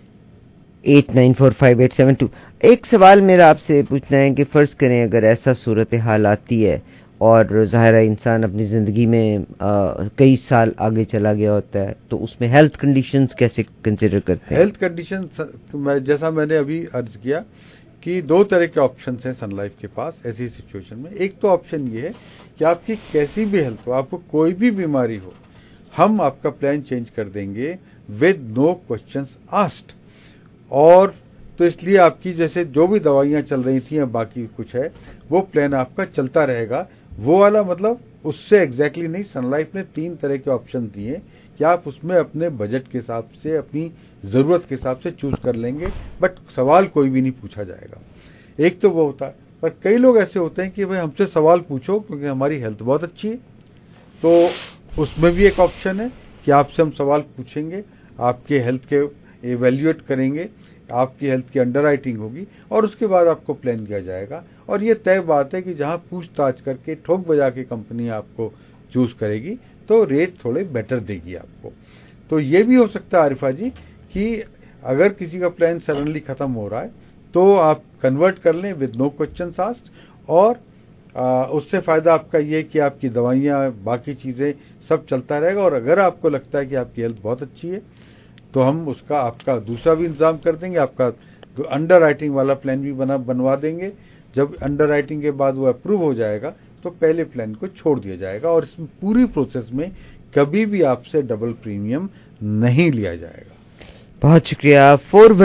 894-5872। एक सवाल मेरा आपसे पूछना है कि फर्ज करें अगर ऐसा सूरत हाल आती है और ज़ाहिर है इंसान अपनी ज़िंदगी में कई साल आगे चला गया होता है तो उसमें हेल्थ कंडीशंस कैसे कंसिडर करते हैं? हेल्थ कंडीशंस जैसा मैंने अभी अर्ज किया कि दो तरह के ऑप्शंस हैं सन लाइफ के पास ऐसी सिचुएशन में। एक तो ऑप्शन ये है कि आपकी कैसी भी हेल्थ हो, आपको कोई भी बीमारी हो, हम आपका प्लान चेंज कर देंगे विद नो क्वेश्चंस आस्क्ड। और तो इसलिए आपकी जैसे जो भी दवाइयां चल रही थी या बाकी कुछ है वो प्लान आपका चलता रहेगा। वो वाला मतलब उससे एग्जैक्टली नहीं, सन लाइफ ने 3 तरह के ऑप्शन दिए कि आप उसमें अपने बजट के हिसाब से अपनी ज़रूरत के हिसाब से चूज कर लेंगे, बट सवाल कोई भी नहीं पूछा जाएगा। एक तो वो होता है, पर कई लोग ऐसे होते हैं कि भाई हमसे सवाल पूछो क्योंकि हमारी हेल्थ बहुत अच्छी है, तो उसमें भी एक ऑप्शन है कि आपसे हम सवाल पूछेंगे, आपके हेल्थ के एवेल्यूएट करेंगे, आपकी हेल्थ की अंडर राइटिंग होगी और उसके बाद आपको प्लान किया जाएगा। और ये तय बात है कि जहां पूछताछ करके ठोक बजा के कंपनी आपको चूज करेगी तो रेट थोड़े बेटर देगी आपको। तो ये भी हो सकता है आरिफा जी कि अगर किसी का प्लान सडनली खत्म हो रहा है तो आप कन्वर्ट कर लें विद नो क्वेश्चन आस्क्ड, और उससे फायदा आपका ये कि आपकी दवाइयाँ बाकी चीज़ें सब चलता रहेगा। और अगर आपको लगता है कि आपकी हेल्थ बहुत अच्छी है तो हम उसका आपका दूसरा भी इंतजाम कर देंगे, आपका अंडर राइटिंग वाला प्लान भी बनवा देंगे। जब अंडर राइटिंग के बाद वो अप्रूव हो जाएगा तो पहले प्लान को छोड़ दिया जाएगा और इस पूरी प्रोसेस में कभी भी आपसे डबल प्रीमियम नहीं लिया जाएगा। बहुत शुक्रिया।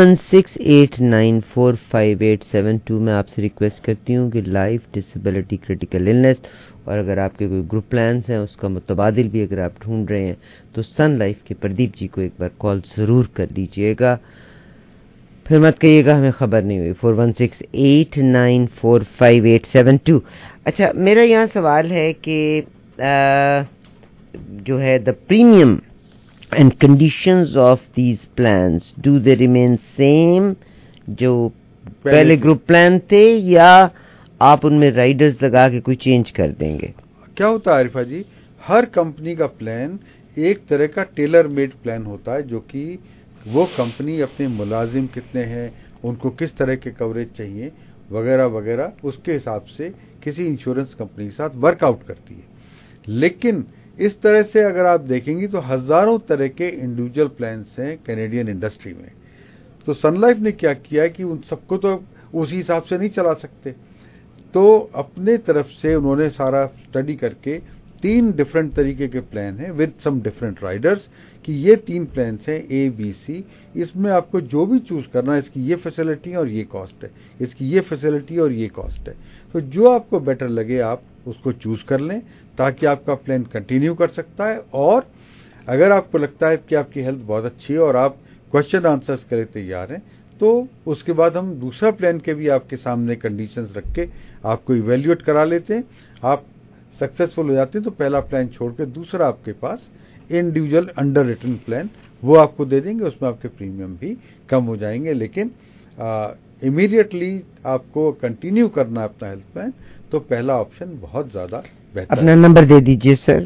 416-894-5872 में आपसे रिक्वेस्ट करती हूँ कि लाइफ, डिसेबिलिटी, क्रिटिकल इलनेस और अगर आपके कोई ग्रुप प्लान्स हैं उसका मुतबादिल भी अगर आप ढूंढ रहे हैं तो सन लाइफ के प्रदीप जी को एक बार कॉल ज़रूर कर लीजिएगा, फिर मत कहिएगा हमें खबर नहीं हुई। 416-894-5872। अच्छा, मेरा यहाँ सवाल है कि जो है the premium and conditions of these plans, do they remain same जो पहले ग्रुप प्लान थे या आप उनमें राइडर्स लगा के कोई चेंज कर देंगे? क्या होता है आरिफा जी, हर कंपनी का प्लान एक तरह का टेलर मेड प्लान होता है जो कि وہ कंपनी अपने मुलाजिम कितने हैं, उनको किस तरह के कवरेज चाहिए वगैरह वगैरह, उसके हिसाब से किसी इंश्योरेंस कंपनी के साथ वर्कआउट करती है। लेकिन इस तरह से अगर आप देखेंगे तो हजारों तरह के इंडिविजुअल प्लान्स हैं कैनेडियन इंडस्ट्री में। तो सन लाइफ ने क्या किया है कि उन सबको तो उसी हिसाब से नहीं चला सकते, तो अपने तरफ से उन्होंने सारा स्टडी करके 3 डिफरेंट तरीके के प्लान हैं विद सम डिफरेंट राइडर्स, कि ये 3 प्लान्स हैं ए बी सी, इसमें आपको जो भी चूज करना है, इसकी ये फैसिलिटी और ये कॉस्ट है, इसकी ये फैसिलिटी और ये कॉस्ट है, तो जो आपको बेटर लगे आप उसको चूज कर लें ताकि आपका प्लान कंटिन्यू कर सकता है। और अगर आपको लगता है कि आपकी हेल्थ बहुत अच्छी है और आप क्वेश्चन आंसर्स के लिए तैयार हैं, तो उसके बाद हम दूसरा प्लान के भी आपके सामने कंडीशंस रख के आपको इवेल्युएट करा लेते हैं। आप सक्सेसफुल हो जाते हैं तो पहला प्लान छोड़ के दूसरा आपके पास इंडिविजुअल अंडर रिटन प्लान वो आपको दे देंगे, उसमें आपके प्रीमियम भी कम हो जाएंगे। लेकिन इमीडिएटली आपको कंटिन्यू करना है अपना हेल्थ प्लान, तो पहला ऑप्शन बहुत ज्यादा बेहतर। अपना नंबर दे दीजिए सर।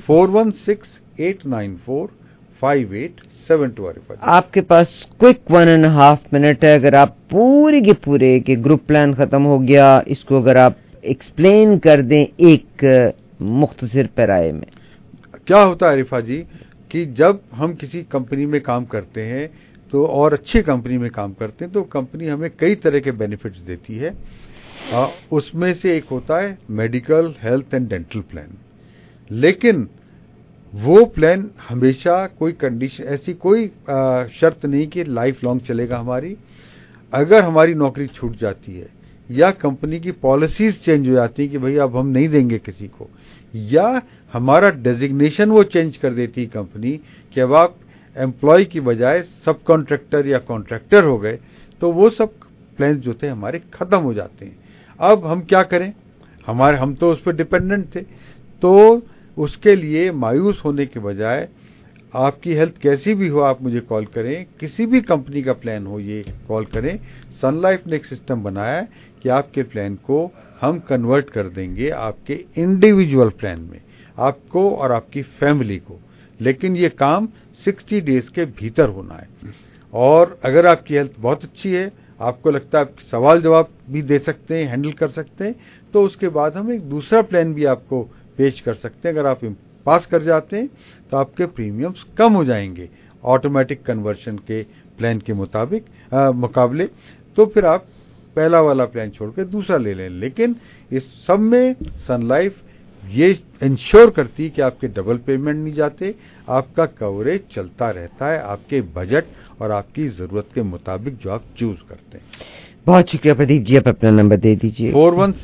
4168945872। आपके पास क्विक 1.5 मिनट है। अगर आप पूरे के पूरे कि ग्रुप प्लान खत्म हो गया, इसको अगर आप एक्सप्लेन कर दें एक मुख्तसर पैराए में। क्या होता है आरिफा जी कि जब हम किसी कंपनी में काम करते हैं तो और अच्छी कंपनी में काम करते हैं तो कंपनी हमें कई तरह के बेनिफिट्स देती है। उसमें से एक होता है medical, health and dental plan. लेकिन वो प्लान हमेशा कोई कंडीशन, ऐसी कोई शर्त नहीं कि लाइफ लॉन्ग चलेगा हमारी। अगर हमारी नौकरी छूट जाती है या कंपनी की पॉलिसीज चेंज हो जाती है कि भाई अब हम नहीं देंगे किसी को, या हमारा डेजिग्नेशन वो चेंज कर देती है कंपनी कि अब आप एम्प्लॉय की बजाय सब कॉन्ट्रैक्टर या कॉन्ट्रैक्टर हो गए, तो वो सब प्लान जो थे हमारे खत्म हो जाते हैं। अब हम क्या करें, हम तो उस पर डिपेंडेंट थे। तो उसके लिए मायूस होने के बजाय आपकी हेल्थ कैसी भी हो आप मुझे कॉल करें, किसी भी कंपनी का प्लान हो ये कॉल करें। सन लाइफ ने एक सिस्टम बनाया है कि आपके प्लान को हम कन्वर्ट कर देंगे आपके इंडिविजुअल प्लान में, आपको और आपकी फैमिली को। लेकिन ये काम 60 डेज के भीतर होना है। और अगर आपकी हेल्थ बहुत अच्छी है, आपको लगता है आप सवाल जवाब भी दे सकते हैं, हैंडल कर सकते हैं, तो उसके बाद हम एक दूसरा प्लान भी आपको पेश कर सकते हैं। अगर आप पास कर जाते हैं तो आपके प्रीमियम्स कम हो जाएंगे ऑटोमेटिक कन्वर्शन के प्लान के मुकाबले। तो फिर आप पहला वाला प्लान छोड़ के दूसरा ले लें। लेकिन इस सब में सन लाइफ ये इंश्योर करती है कि आपके डबल पेमेंट नहीं जाते, आपका कवरेज चलता रहता है आपके बजट और आपकी जरूरत के मुताबिक जो आप चूज करते हैं। बहुत शुक्रिया प्रदीप जी, आप अपना नंबर दे दीजिए।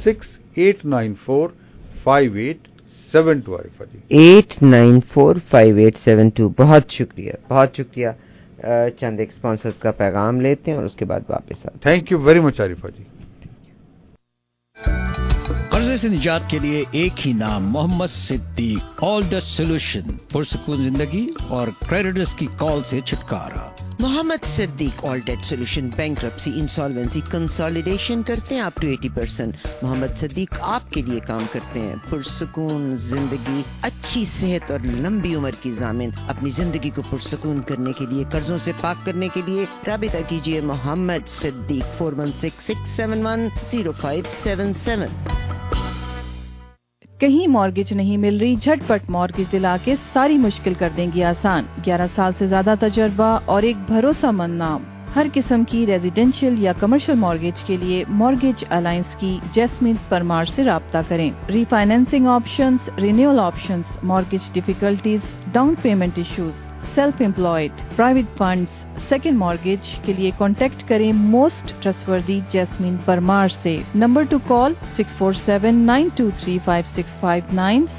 4168945872। 8945872। बहुत शुक्रिया, बहुत शुक्रिया। चंद एक स्पॉन्सर्स का पैगाम लेते हैं और उसके बाद वापस आते हैं। Thank you very much Arifa ji. कर्जे से निजात के लिए एक ही नाम, Mohammad Siddiq. All the solution, पुरसुकून जिंदगी और क्रेडिटर्स की कॉल से छुटकारा। Mohammad Siddiq all debt solution, bankruptcy, insolvency, consolidation करते हैं अप टू 80%। मोहम्मद सिद्दीक आपके लिए काम करते हैं। पुरसुकून जिंदगी, अच्छी सेहत और लंबी उम्र की जामिन। अपनी जिंदगी को पुरसुकून करने के लिए, कर्जों से पाक करने के लिए राबिता कीजिए मोहम्मद सिद्दीक 4166710577। कहीं मॉर्गेज नहीं मिल रही, झटपट मॉर्गेज दिला के सारी मुश्किल कर देंगी आसान। 11 साल से ज्यादा तजर्बा और एक भरोसेमंद नाम। हर किस्म की रेजिडेंशियल या कमर्शियल मॉर्गेज के लिए मॉर्गेज अलायंस की जैस्मिन परमार से राब्ता करें। Refinancing options, renewal options, mortgage difficulties, down payment issues, self employed, private funds, second mortgage के लिए कांटेक्ट करें मोस्ट ट्रस्टवर्दी जैस्मिन परमार से। Number to call 6479235659,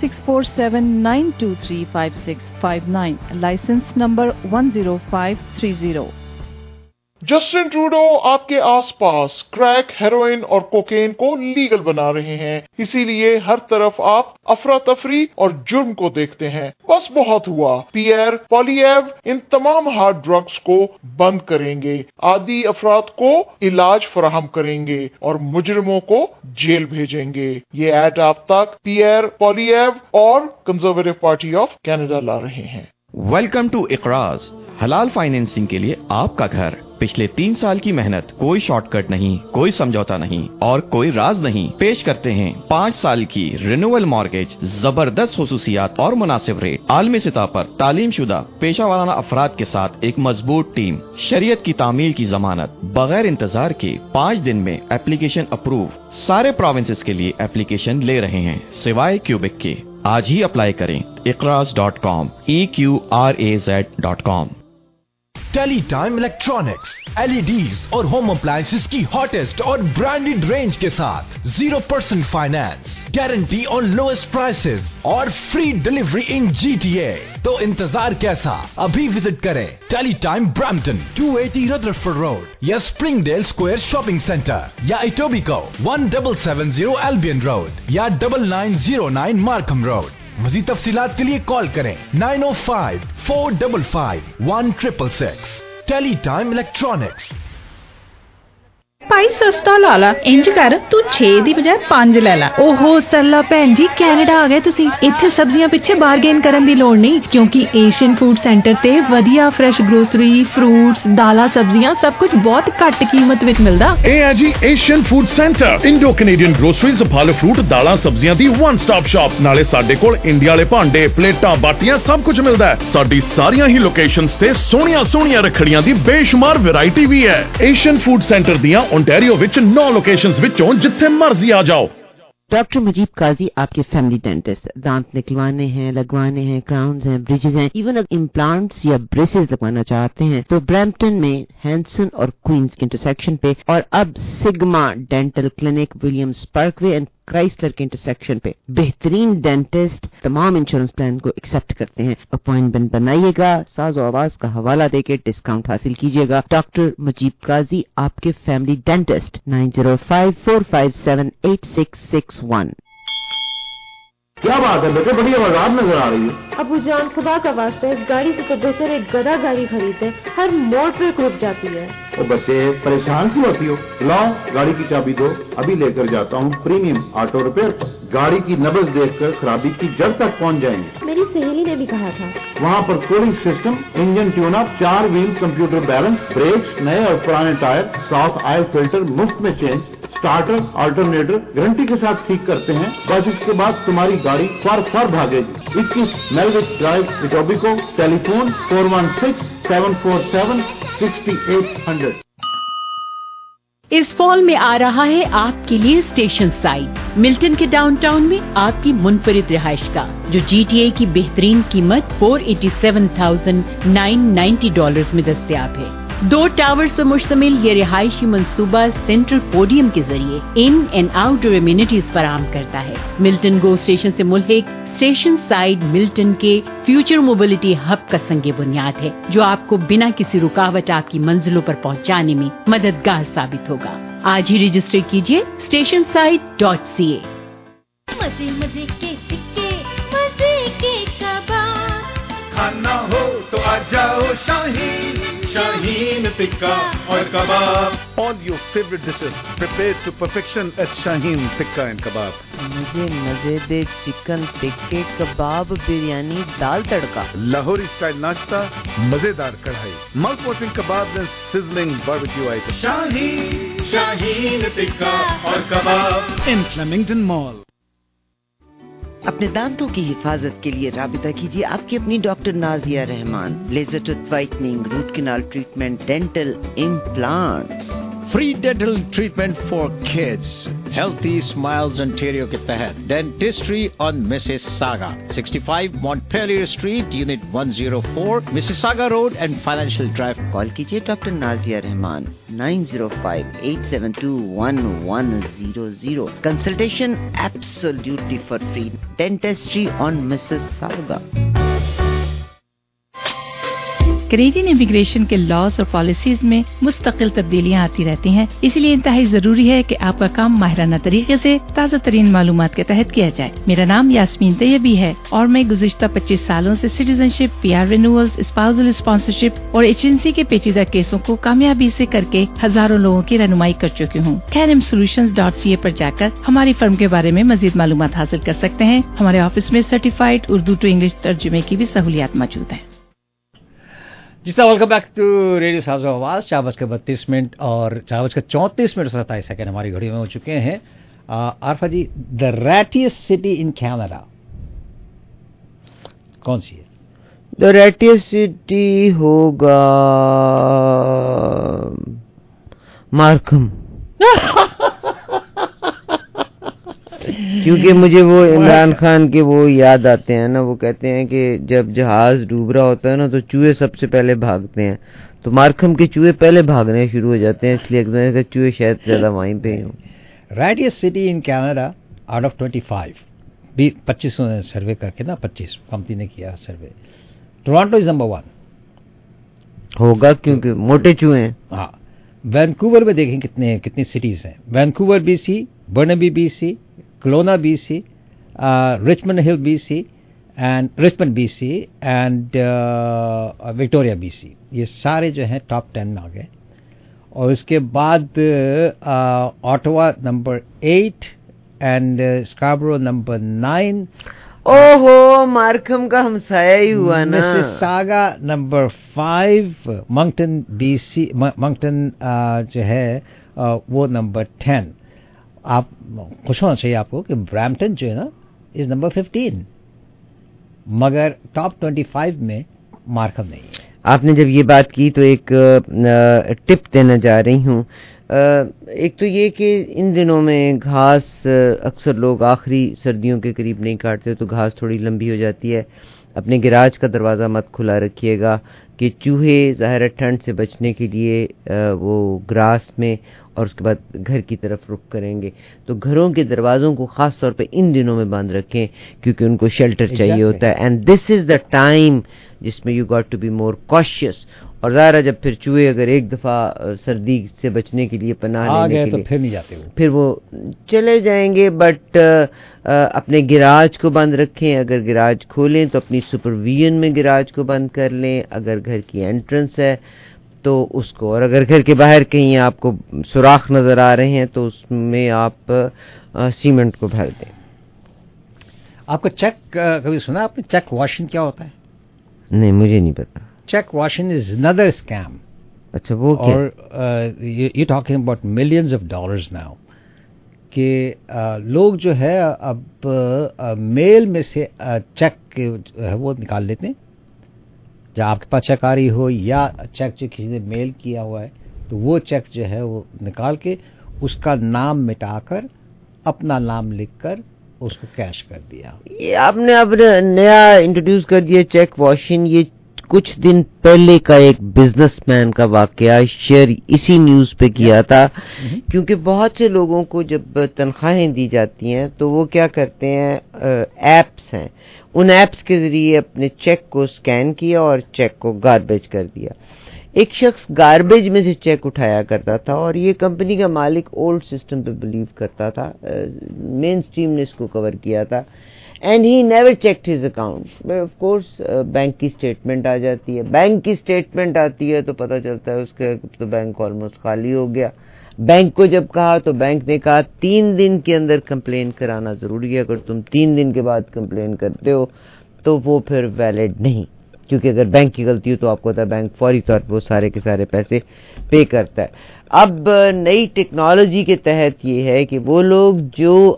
6479235659, licence number 10530। Justin Trudeau आपके आसपास क्रैक, हेरोइन और कोकेन को लीगल बना रहे हैं, इसीलिए हर तरफ आप अफरा तफरी और जुर्म को देखते हैं। बस बहुत हुआ, पियर, पॉलीएव इन तमाम हार्ड ड्रग्स को बंद करेंगे, आदि अफराद को इलाज फराहम करेंगे और मुजरिमों को जेल भेजेंगे। ये ऐड आप तक पियर, पॉलीएव और कंजर्वेटिव पार्टी ऑफ कनाडा ला रहे हैं। Welcome to Iqraz, हलाल फाइनेंसिंग के लिए आपका घर, पिछले 3 साल की मेहनत, कोई शॉर्टकट नहीं, कोई समझौता नहीं और कोई राज नहीं। पेश करते हैं 5 साल की रिन्यूअल मॉर्गेज, जबरदस्त खुसूसियात और मुनासिब रेट, आलमी सतह पर तालीम शुदा पेशा वाराना अफराद के साथ एक मजबूत टीम, शरीयत की तामील की जमानत, बगैर इंतजार के 5 दिन में एप्लीकेशन अप्रूव। सारे प्रोविंसेस के लिए एप्लीकेशन ले रहे हैं सिवाय क्यूबिक के। आज ही अप्लाई करें iqraz.com, EQRAZ.com। Teletime electronics, LEDs और होम अप्लायंसेस की हॉटेस्ट और ब्रांडेड रेंज के साथ 0% finance, guarantee on lowest prices और फ्री डिलीवरी इन GTA। तो इंतजार कैसा, अभी विजिट करें टेलीटाइम ब्रैम्पटन 280 रदरफोर्ड रोड या स्प्रिंगडेल स्क्वायर शॉपिंग सेंटर या इटोबिको 1770 एल्बियन रोड या 9909 मार्कम रोड। मज़ीद तफसीलात के लिए कॉल करें 905-455-1666। Teletime electronics. ਭਾਈ ਸਸਤਾ ਲਾ ਲਾ, ਇੰਜ ਕਰ ਤੂੰ 6 ਦੀ ਬਜਾਏ 5 ਲੈ ਲੈ। ਓਹੋ ਸਰਲਾ ਭੈਣ ਜੀ, ਕੈਨੇਡਾ ਆ ਗਏ ਤੁਸੀਂ। ਇੱਥੇ ਸਬਜ਼ੀਆਂ ਪਿੱਛੇ ਬਾਰਗੇਨ ਕਰਨ ਦੀ ਲੋੜ ਨਹੀਂ, ਕਿਉਂਕਿ ਏਸ਼ੀਅਨ ਫੂਡ ਸੈਂਟਰ ਤੇ ਵਧੀਆ ਫਰੈਸ਼ ਗਰੋਸਰੀ, ਫਰੂਟਸ, ਦਾਲਾਂ, ਸਬਜ਼ੀਆਂ ਸਭ ਕੁਝ ਬਹੁਤ ਘੱਟ ਕੀਮਤ ਵਿੱਚ ਮਿਲਦਾ। ਇਹ ਹੈ ਜੀ Asian food centre, Indo Canadian groceries, ਫਲ ਫਰੂਟ, ਦਾਲਾਂ, ਸਬਜ਼ੀਆਂ ਦੀ ਵਨ ਸਟਾਪ ਸ਼ਾਪ। ਨਾਲੇ ਸਾਡੇ ਕੋਲ ਇੰਡੀਆ ਵਾਲੇ ਭਾਂਡੇ, ਪਲੇਟਾਂ, ਬਾਟੀਆਂ ਸਭ ਕੁਝ ਮਿਲਦਾ ਹੈ। ਸਾਡੀ ਸਾਰੀਆਂ ਹੀ ਲੋਕੇਸ਼ਨਸ ਤੇ ਸੋਹਣੀਆਂ ਰੱਖੜੀਆਂ ਦੀ ਬੇਸ਼ੁਮਾਰ ਵੈਰਾਈਟੀ ਵੀ ਹੈ। ਏਸ਼ੀਅਨ ਫੂਡ ਸੈਂटर ਦੀਆਂ ओंटारियो विच 9 लोकेशंस विचों जिथे मर्जी आ जाओ। डॉक्टर मुजीब काजी आपके फैमिली डेंटिस्ट, दांत निकलवाने हैं, लगवाने हैं, क्राउन्स हैं, ब्रिजेस हैं, इवन अगर इम्प्लांट्स या ब्रेसेस लगवाना चाहते हैं तो ब्रैम्पटन में हैंसन और क्वींस के इंटरसेक्शन पे, और अब Sigma dental clinic Williams Parkway and Chrysler के इंटरसेक्शन पे बेहतरीन डेंटिस्ट तमाम इंश्योरेंस प्लान को एक्सेप्ट करते हैं। अपॉइंटमेंट बनाइएगा, साज़ो आवाज का हवाला देके डिस्काउंट हासिल कीजिएगा। डॉक्टर मुजीब काजी आपके फैमिली डेंटिस्ट 9054578661। क्या बात है बेटे, बड़ी आवाज़ नजर आ रही है। अबू जान, खुदा का वास्ता इस गाड़ी से तो बेहतर एक गधा गाड़ी खरीदे, हर मोड़ पे रुक जाती है। तो बच्चे परेशान क्यों होती हो? लाओ गाड़ी की चाबी दो, अभी लेकर जाता हूँ प्रीमियम ऑटो रिपेयर पर। गाड़ी की नब्ज देखकर खराबी की जड़ तक पहुँच जाएंगे। मेरी सहेली ने भी कहा था। वहाँ पर cooling system, engine tune up, 4 wheel computer balance, brakes, नए और पुराने टायर, साउथ ऑयल फिल्टर मुफ्त में चेंज, स्टार्टर अल्टरनेटर गारंटी के साथ ठीक करते हैं। बस इसके बाद तुम्हारी गाड़ी फर भागेगी। 21 मेलविच ड्राइव, इटोबिको। टेलीफोन 416-747-6800। इस फॉल में आ रहा है आपके लिए स्टेशन साइड, मिल्टन के डाउनटाउन में आपकी मुनफरिद रिहाइश का, जो GTA की बेहतरीन कीमत $487,990 में दस्तयाब है। 2 टावर से मुश्तमिल ये रिहायशी मंसूबा सेंट्रल पोडियम के जरिए इन एंड आउटडोर एमिनिटीज फराहम करता है। मिल्टन गो स्टेशन से मुल्हिक स्टेशन साइड मिल्टन के फ्यूचर मोबिलिटी हब का संगे बुनियाद है, जो आपको बिना किसी रुकावट आपकी मंजिलों पर पहुंचाने में मददगार साबित होगा। आज ही रजिस्टर कीजिए stationside.ca। मजे मजे के टिक्के, मजे के कबाब, खाना हो तो आ जाओ शाहीन टिक्का और कबाब। All your favorite dishes prepared to perfection at Shaheen Tikka and Kebab. मुझे मजेदार चिकन टिक्के, कबाब, बिरयानी, दाल तड़का, Lahori style नाश्ता, मजेदार कढ़ाई, mouth watering kebabs and sizzling barbecue items. Shaheen tikka और कबाब in Flemington Mall। अपने दांतों की हिफाजत के लिए राबिता कीजिए आपकी अपनी doctor Nazia Rahman. Laser tooth whitening, root canal treatment, dental implants, free dental treatment for kids, healthy smiles Ontario के तहत dentistry on Mississauga, 65 Montpellier street, unit 104, Mississauga road and financial drive. Call कीजिए doctor Nazia Rahman 905-872-1100। Consultation absolutely for free. Dentistry on Mississauga. Canadian immigration के laws और policies में मुस्तकिल तब्दीलियां आती रहती हैं, इसलिए इंतहाई जरूरी है कि आपका काम माहिराना तरीके से ताज़ा तरीन मालूमात के तहत किया जाए। मेरा नाम यास्मीन तैयबी है और मैं गुज़िश्ता 25 सालों से citizenship, PR renewals, spousal sponsorship और एजेंसी के पेचीदा केसों को कामयाबी से करके हजारों लोगों की रहनुमाई कर चुकी हूँ। KNMSolutions.ca पर जाकर हमारी फर्म के बारे में मजीद मालूमात हासिल कर सकते हैं। हमारे ऑफिस में सर्टिफाइड उर्दू टू इंग्लिश तर्जुमे की भी सहूलियात मौजूद है। जी साहब, वेलकम बैक टू रेडियो साजो आवाज। 4:32 और 4:34 हमारी घड़ी में हो चुके हैं। Arfa ji, the rattiest city in Canada कौन सी है? द रैटिएस्ट सिटी होगा मार्कम। क्योंकि मुझे वो इमरान खान के वो याद आते हैं ना, वो कहते हैं कि जब जहाज डूब रहा होता है ना तो चूहे सबसे पहले भागते हैं, तो मार्कम के चूहे पहले भागने शुरू हो जाते हैं, इसलिए मैंने कहा चूहे शायद ज्यादा वहीं पे हों। Rattiest city in Canada out of 25 survey करके ना, 25 कंपनी ने किया सर्वे। टोरंटो इज नंबर 1 होगा क्योंकि मोटे चूहे हैं। हाँ, वैंकूवर में देखें कितनी सिटीज हैं। Vancouver BC, Burnaby BC, Kelowna BC, Richmond Hill BC, and Richmond BC and Victoria BC, ये सारे जो हैं टॉप 10 में आ गए। और उसके बाद Ottawa number 8 and Scarborough number 9। ओहो, मार्कम का हमसाया ही हुआ ना। Mississauga number 5, Moncton BC, Moncton जो है वो नंबर 10। आप खुश होना चाहिए आपको कि ब्रैम्पटन जो है ना इज नंबर 15, मगर टॉप 25 में मार्कम नहीं है। आपने जब ये बात की तो एक टिप देना जा रही हूँ। एक तो ये कि इन दिनों में घास अक्सर लोग आखिरी सर्दियों के करीब नहीं काटते, तो घास थोड़ी लंबी हो जाती है। अपने गैराज का दरवाज़ा मत खुला रखिएगा कि चूहे ज़ाहिर है ठंड से बचने के लिए वो ग्रास में और उसके बाद घर की तरफ रुख करेंगे, तो घरों के दरवाज़ों को ख़ास तौर पे इन दिनों में बंद रखें क्योंकि उनको शेल्टर चाहिए होता है। And this is the time जिसमें you got to be more cautious. और ज़ाहिर जब फिर चूहे अगर एक दफ़ा सर्दी से बचने के लिए पनाह लेने के लिए फिर नहीं जाते, फिर वो चले जाएंगे। बट अपने गिराज को बंद रखें। अगर गिराज खोलें तो अपनी सुपरविजन में गिराज को बंद कर लें। अगर घर की एंट्रेंस है तो उसको, और अगर घर के बाहर कहीं आपको सुराख नज़र आ रहे हैं तो उसमें आप सीमेंट को भर दें। आपको चेक कभी सुना आपने? चेक वॉशिंग क्या होता है? नहीं, मुझे नहीं पता। Check washing is another scam. अच्छा, वो क्या? और you talking about millions of dollars now कि लोग जो है अब मेल में से चेक है वो निकाल लेते हैं। जब आपके पास चेक आ रही हो या चेक जो किसी ने मेल किया हुआ है तो वो चेक जो है वो निकाल के उसका नाम मिटाकर अपना नाम लिखकर उसको कैश कर दिया। ये आपने अब नया इंट्रोड्यूस कर दिया चेक वॉशिंग। ये कुछ दिन पहले का एक बिजनेसमैन का वाकया शेयर इसी न्यूज़ पे किया था, क्योंकि बहुत से लोगों को जब तनख्वाहें दी जाती हैं तो वो क्या करते हैं, एप्स हैं, उन एप्स के ज़रिए अपने चेक को स्कैन किया और चेक को गार्बेज कर दिया। एक शख्स गार्बेज में से चेक उठाया करता था और ये कंपनी का मालिक ओल्ड सिस्टम पे बिलीव करता था। मेन स्ट्रीम ने इसको कवर किया था and he never checked his account. Of course bank की स्टेटमेंट आ जाती है, बैंक की स्टेटमेंट आती है तो पता चलता है उसके तो बैंक ऑलमोस्ट खाली हो गया। बैंक को जब कहा तो बैंक ने कहा 3 दिन के अंदर कंप्लेन कराना ज़रूरी है, अगर तुम 3 दिन के बाद कंप्लेन करते हो तो वो फिर वैलिड नहीं, क्योंकि अगर बैंक की गलती हो तो आपको पता है बैंक फौरी तौर पर वो सारे के सारे पैसे पे करता है। अब नई टेक्नोलॉजी के तहत ये है कि वो लोग जो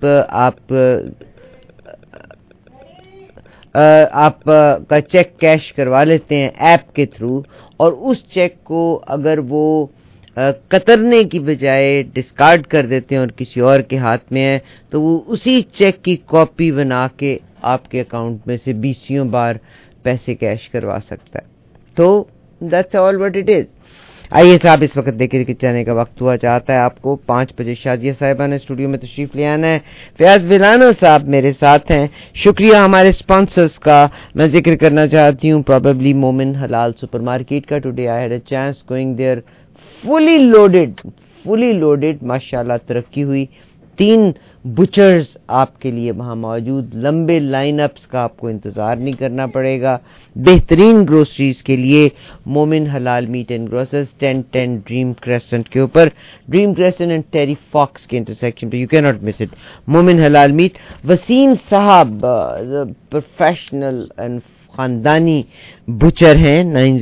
आप का चेक कैश करवा लेते हैं ऐप के थ्रू, और उस चेक को अगर वो कतरने की बजाय डिस्कार्ड कर देते हैं और किसी और के हाथ में है तो वो उसी चेक की कॉपी बना के आपके अकाउंट में से 20 बार पैसे कैश करवा सकता है। तो that's all what it is. आइए साहब, इस वक्त देखिए कि जाने का वक्त हुआ चाहता है आपको 5 बजे शाजिया साहिबा ने स्टूडियो में तशरीफ ले आना है। फयाज विलानो साहब मेरे साथ हैं। शुक्रिया हमारे स्पॉन्सर्स का मैं जिक्र करना चाहती हूँ, प्रोबेबली मोमिन हलाल सुपरमार्केट का। Today I had a chance going there, fully loaded माशाल्लाह तरक्की हुई। 3 बुचर्स आपके लिए वहां मौजूद, लंबे लाइनअप्स का आपको इंतजार नहीं करना पड़ेगा। बेहतरीन ग्रोसरीज के लिए Momin Halal meat and grocers 1010 dream crescent के ऊपर, dream crescent and Terry Fox के इंटरसेक्शन पे, you can not miss it. Momin Halal meet. Wasim साहब प्रोफेशनल एंड ख़ानदानी बुचर हैं.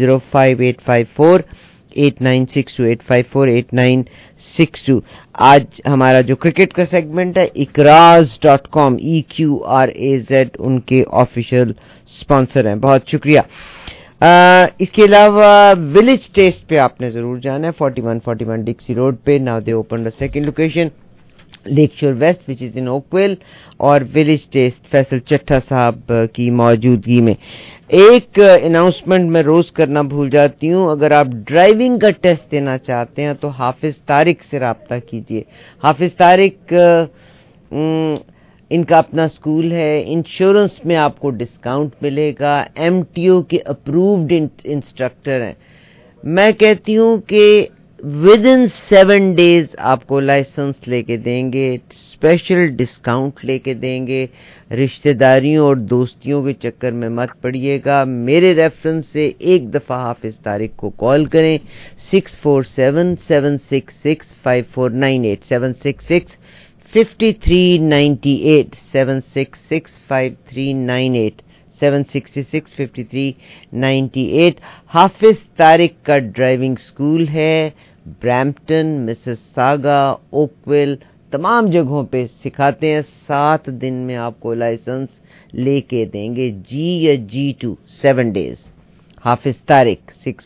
9058548962 आज हमारा जो क्रिकेट का सेगमेंट है इकराज.com EQRAZ उनके ऑफिशियल स्पॉन्सर हैं. बहुत शुक्रिया. इसके अलावा विलेज टेस्ट पे आपने ज़रूर जाना है. 4141 डिक्सी रोड पे. Now they open the second location Lakeshore West which is in Oakville, और विलेज टेस्ट फैसल चट्टा साहब की मौजूदगी में. एक अनाउंसमेंट मैं रोज़ करना भूल जाती हूँ. अगर आप ड्राइविंग का टेस्ट देना चाहते हैं तो हाफिज़ तारिक से रब्ता कीजिए. हाफिज़ तारिक इनका अपना स्कूल है. इंश्योरेंस में आपको डिस्काउंट मिलेगा. MTO के अप्रूव्ड इंस्ट्रक्टर हैं. मैं कहती हूँ कि विद इन 7 days आपको लाइसेंस लेके देंगे, स्पेशल डिस्काउंट लेके देंगे. रिश्तेदारियों और दोस्तियों के चक्कर में मत पड़िएगा. मेरे रेफरेंस से एक दफ़ा हाफिज़ तारिक को कॉल करें. 647-766-5498 766-5398 766-5398 766-5398. हाफिज़ तारिक का ड्राइविंग स्कूल है. ब्रैम्पटन, मिसिसागा, ओकविल तमाम जगहों पे सिखाते हैं. 7 दिन में आपको लाइसेंस लेके देंगे. G या G2 7 days. हाफिज़ तारिक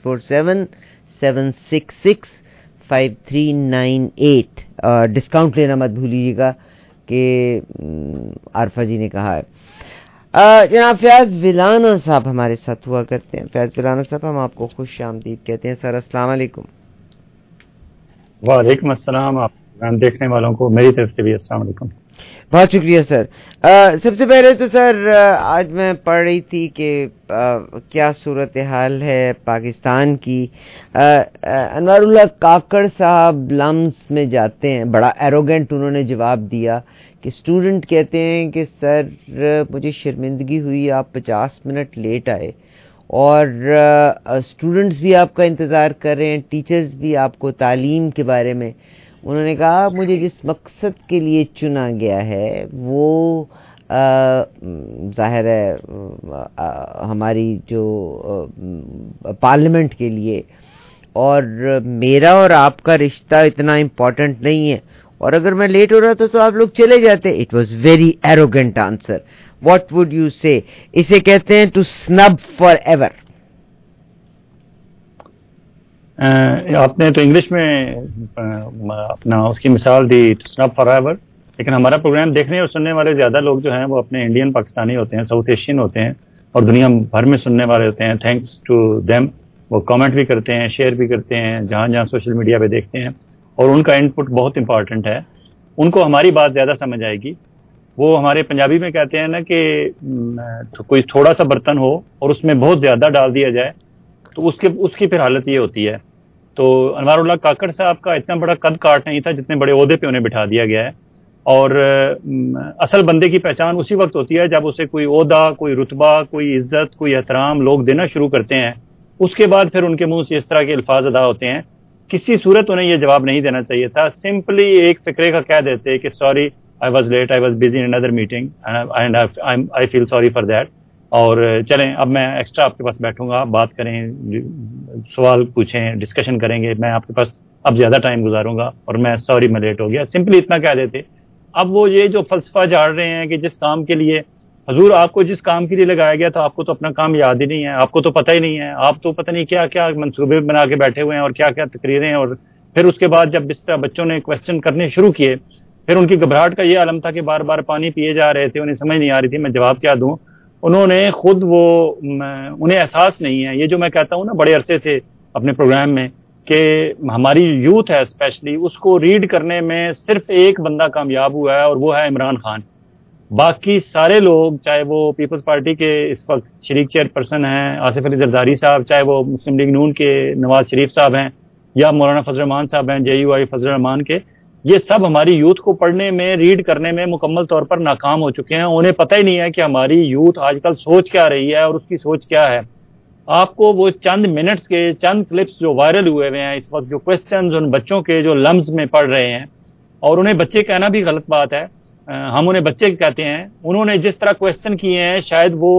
647-766-5398. डिस्काउंट लेना मत भूलिएगा कि आरफा जी ने कहा है. जनाब फयाज विलाना साहब हमारे साथ हुआ करते हैं. फयाज विलाना साहब, हम आपको खुश आमदीद कहते हैं. सर अस्सलाम वालेकुम. वालेकुम अस्सलाम. आप देखने वालों को मेरी तरफ से भी अस्सलाम वालेकुम. बहुत शुक्रिया सर. सबसे पहले तो सर आज मैं पढ़ रही थी कि क्या सूरत हाल है पाकिस्तान की. अनवारुल्लाह काकड़ साहब लम्स में जाते हैं. बड़ा एरोगेंट उन्होंने जवाब दिया कि स्टूडेंट कहते हैं कि सर मुझे शर्मिंदगी हुई, आप 50 मिनट लेट आए, और स्टूडेंट्स भी आपका इंतज़ार कर रहे हैं, टीचर्स भी आपको तालीम के बारे में. उन्होंने कहा मुझे जिस मकसद के लिए चुना गया है वो ज़ाहिर है हमारी जो पार्लियामेंट के लिए, और मेरा और आपका रिश्ता इतना इम्पोर्टेंट नहीं है, और अगर मैं लेट हो रहा था तो आप लोग चले जाते. It was very arrogant answer. What would you say? इसे कहते हैं टू स्नब फॉर एवर. आपने तो इंग्लिश में अपना उसकी मिसाल दी, टू स्नब फॉर एवर. लेकिन हमारा प्रोग्राम देखने और सुनने वाले ज़्यादा लोग जो हैं वो अपने इंडियन पाकिस्तानी होते हैं, साउथ एशियन होते हैं, और दुनिया भर में सुनने वाले होते हैं. Thanks to them. वो कमेंट भी करते हैं, शेयर भी करते हैं जहाँ जहाँ सोशल मीडिया पे देखते हैं, और उनका इनपुट बहुत इंपॉर्टेंट है. उनको हमारी बात ज़्यादा समझ आएगी. वो हमारे पंजाबी में कहते हैं ना कि तो कोई थोड़ा सा बर्तन हो और उसमें बहुत ज़्यादा डाल दिया जाए तो उसकी फिर हालत ये होती है. तो अनवारुल्लाह काकड़ साहब का इतना बड़ा कद काट नहीं था जितने बड़े ओहदे पे उन्हें बिठा दिया गया है. और असल बंदे की पहचान उसी वक्त होती है जब उसे कोई ओहदा, कोई रुतबा, कोई इज्जत, कोई एहतराम लोग देना शुरू करते हैं. उसके बाद फिर उनके मुंह से इस तरह के अल्फाज अदा होते हैं. किसी सूरत उन्हें यह जवाब नहीं देना चाहिए था. सिंपली एक फिक्रे का कह देते कि sorry I was late, I was busy in another meeting and I feel sorry for that. और चलें अब मैं एक्स्ट्रा आपके पास बैठूंगा, बात करें, सवाल पूछें, डिस्कशन करेंगे. मैं आपके पास अब ज़्यादा टाइम गुजारूंगा और मैं सॉरी मैं लेट हो गया. सिंपली इतना कह देते. अब वो ये जो फलसफा झाड़ रहे हैं कि जिस काम के लिए हजूर आपको जिस काम के लिए लगाया गया था आपको तो अपना काम याद ही नहीं है, आपको तो पता ही नहीं है, आप तो पता नहीं क्या क्या मंसूबे बना के बैठे हुए हैं और क्या क्या तकरीरें. और फिर उसके बाद जब इस तरह बच्चों ने क्वेश्चन करने शुरू किए, फिर उनकी घबराहट का ये आलम था कि बार बार पानी पिए जा रहे थे, उन्हें समझ नहीं आ रही थी मैं जवाब क्या दूं. उन्होंने खुद उन्हें एहसास नहीं है. ये जो मैं कहता हूँ ना बड़े अरसे से अपने प्रोग्राम में कि हमारी यूथ है स्पेशली, उसको रीड करने में सिर्फ एक बंदा कामयाब हुआ है और वो है इमरान खान. बाकी सारे लोग, चाहे वो पीपल्स पार्टी के इस वक्त शरीक चेयरपर्सन हैं आसिफ अली जरदारी साहब, चाहे वो मुस्लिम लीग नून के नवाज शरीफ साहब हैं, या मौलाना फजल रहमान साहब हैं JUI फजल रहमान के, ये सब हमारी यूथ को पढ़ने में, रीड करने में मुकम्मल तौर पर नाकाम हो चुके हैं. उन्हें पता ही नहीं है कि हमारी यूथ आजकल सोच क्या रही है और उसकी सोच क्या है. आपको वो चंद मिनट्स के चंद क्लिप्स जो वायरल हुए हुए हैं इस वक्त, जो क्वेश्चंस उन बच्चों के जो लम्स में पढ़ रहे हैं, और उन्हें बच्चे कहना भी गलत बात है, हम उन्हें बच्चे कहते हैं. उन्होंने जिस तरह क्वेश्चन किए हैं शायद वो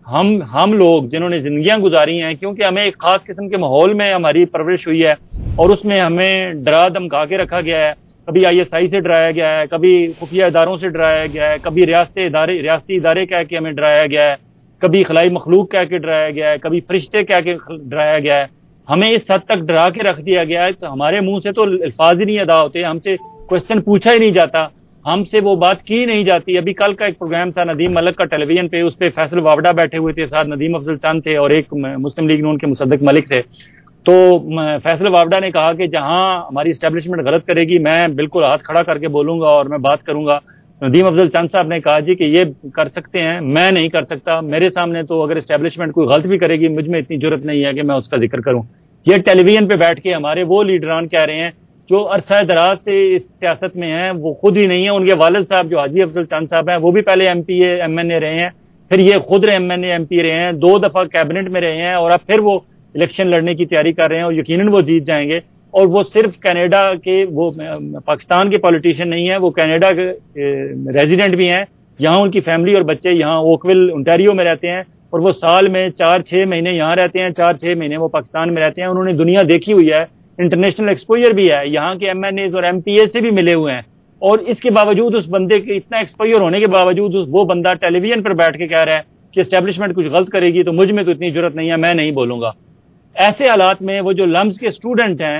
ہم لوگ جنہوں نے زندگیاں گزاری ہیں، کیونکہ ہمیں ایک خاص قسم کے ماحول میں ہماری پرورش ہوئی ہے اور اس میں ہمیں ڈرا دھمکا کے رکھا گیا ہے. کبھی ISI سے ڈرایا گیا ہے، کبھی خفیہ اداروں سے ڈرایا گیا ہے، کبھی ریاستی ادارے کہہ کے ہمیں ڈرایا گیا ہے، کبھی خلائی مخلوق کہہ کے ڈرایا گیا ہے، کبھی فرشتے کہہ کے ڈرایا گیا ہے. ہمیں اس حد تک ڈرا کے رکھ دیا گیا ہے تو ہمارے منہ سے تو الفاظ ہی نہیں ادا ہوتے، ہم سے کوشچن پوچھا ہی نہیں جاتا، ہم سے وہ بات کی نہیں جاتی. ابھی کل کا ایک پروگرام تھا ندیم ملک کا ٹیلی ویژن پہ، اس پہ فیصل واوڈا بیٹھے ہوئے تھے، ساتھ ندیم افضل چند تھے اور ایک مسلم لیگ نون کے مصدق ملک تھے. تو فیصل واوڈا نے کہا کہ جہاں ہماری اسٹیبلشمنٹ غلط کرے گی میں بالکل ہاتھ کھڑا کر کے بولوں گا اور میں بات کروں گا. ندیم افضل چند صاحب نے کہا جی کہ یہ کر سکتے ہیں، میں نہیں کر سکتا، میرے سامنے تو اگر اسٹیبلشمنٹ کوئی غلط بھی کرے گی مجھ میں اتنی جرت نہیں ہے کہ میں اس کا ذکر کروں. یہ ٹیلی ویژن پہ بیٹھ کے ہمارے وہ لیڈران کہہ رہے ہیں جو عرصہ دراز سے اس سیاست میں ہیں، وہ خود ہی نہیں ہیں. ان کے والد صاحب جو حاجی افضل چند صاحب ہیں وہ بھی پہلے MPA MNA رہے ہیں، پھر یہ خود MNA MP رہے ہیں، 2 دفعہ کیبنٹ میں رہے ہیں اور اب پھر وہ الیکشن لڑنے کی تیاری کر رہے ہیں اور یقیناً وہ جیت جائیں گے. اور وہ صرف کینیڈا کے، وہ پاکستان کے پولیٹیشین نہیں ہیں، وہ کینیڈا کے ریزیڈنٹ بھی ہیں. یہاں ان کی فیملی اور بچے یہاں اوکویل انٹیریو میں رہتے ہیں اور وہ سال میں 4-6 مہینے یہاں رہتے ہیں، 4-6 مہینے وہ پاکستان میں رہتے ہیں. انہوں نے دنیا دیکھی ہوئی ہے، انٹرنیشنل ایکسپوجر بھی ہے، یہاں کے MNAs اور MPA سے بھی ملے ہوئے ہیں. اور اس کے باوجود اس بندے کے اتنا ایکسپوجر ہونے کے باوجود وہ بندہ ٹیلی ویژن پر بیٹھ کے کہہ رہا ہے کہ اسٹیبلشمنٹ کچھ غلط کرے گی تو مجھ میں تو اتنی جرت نہیں ہے، میں نہیں بولوں گا. ایسے حالات میں وہ جو لمز کے اسٹوڈنٹ ہیں،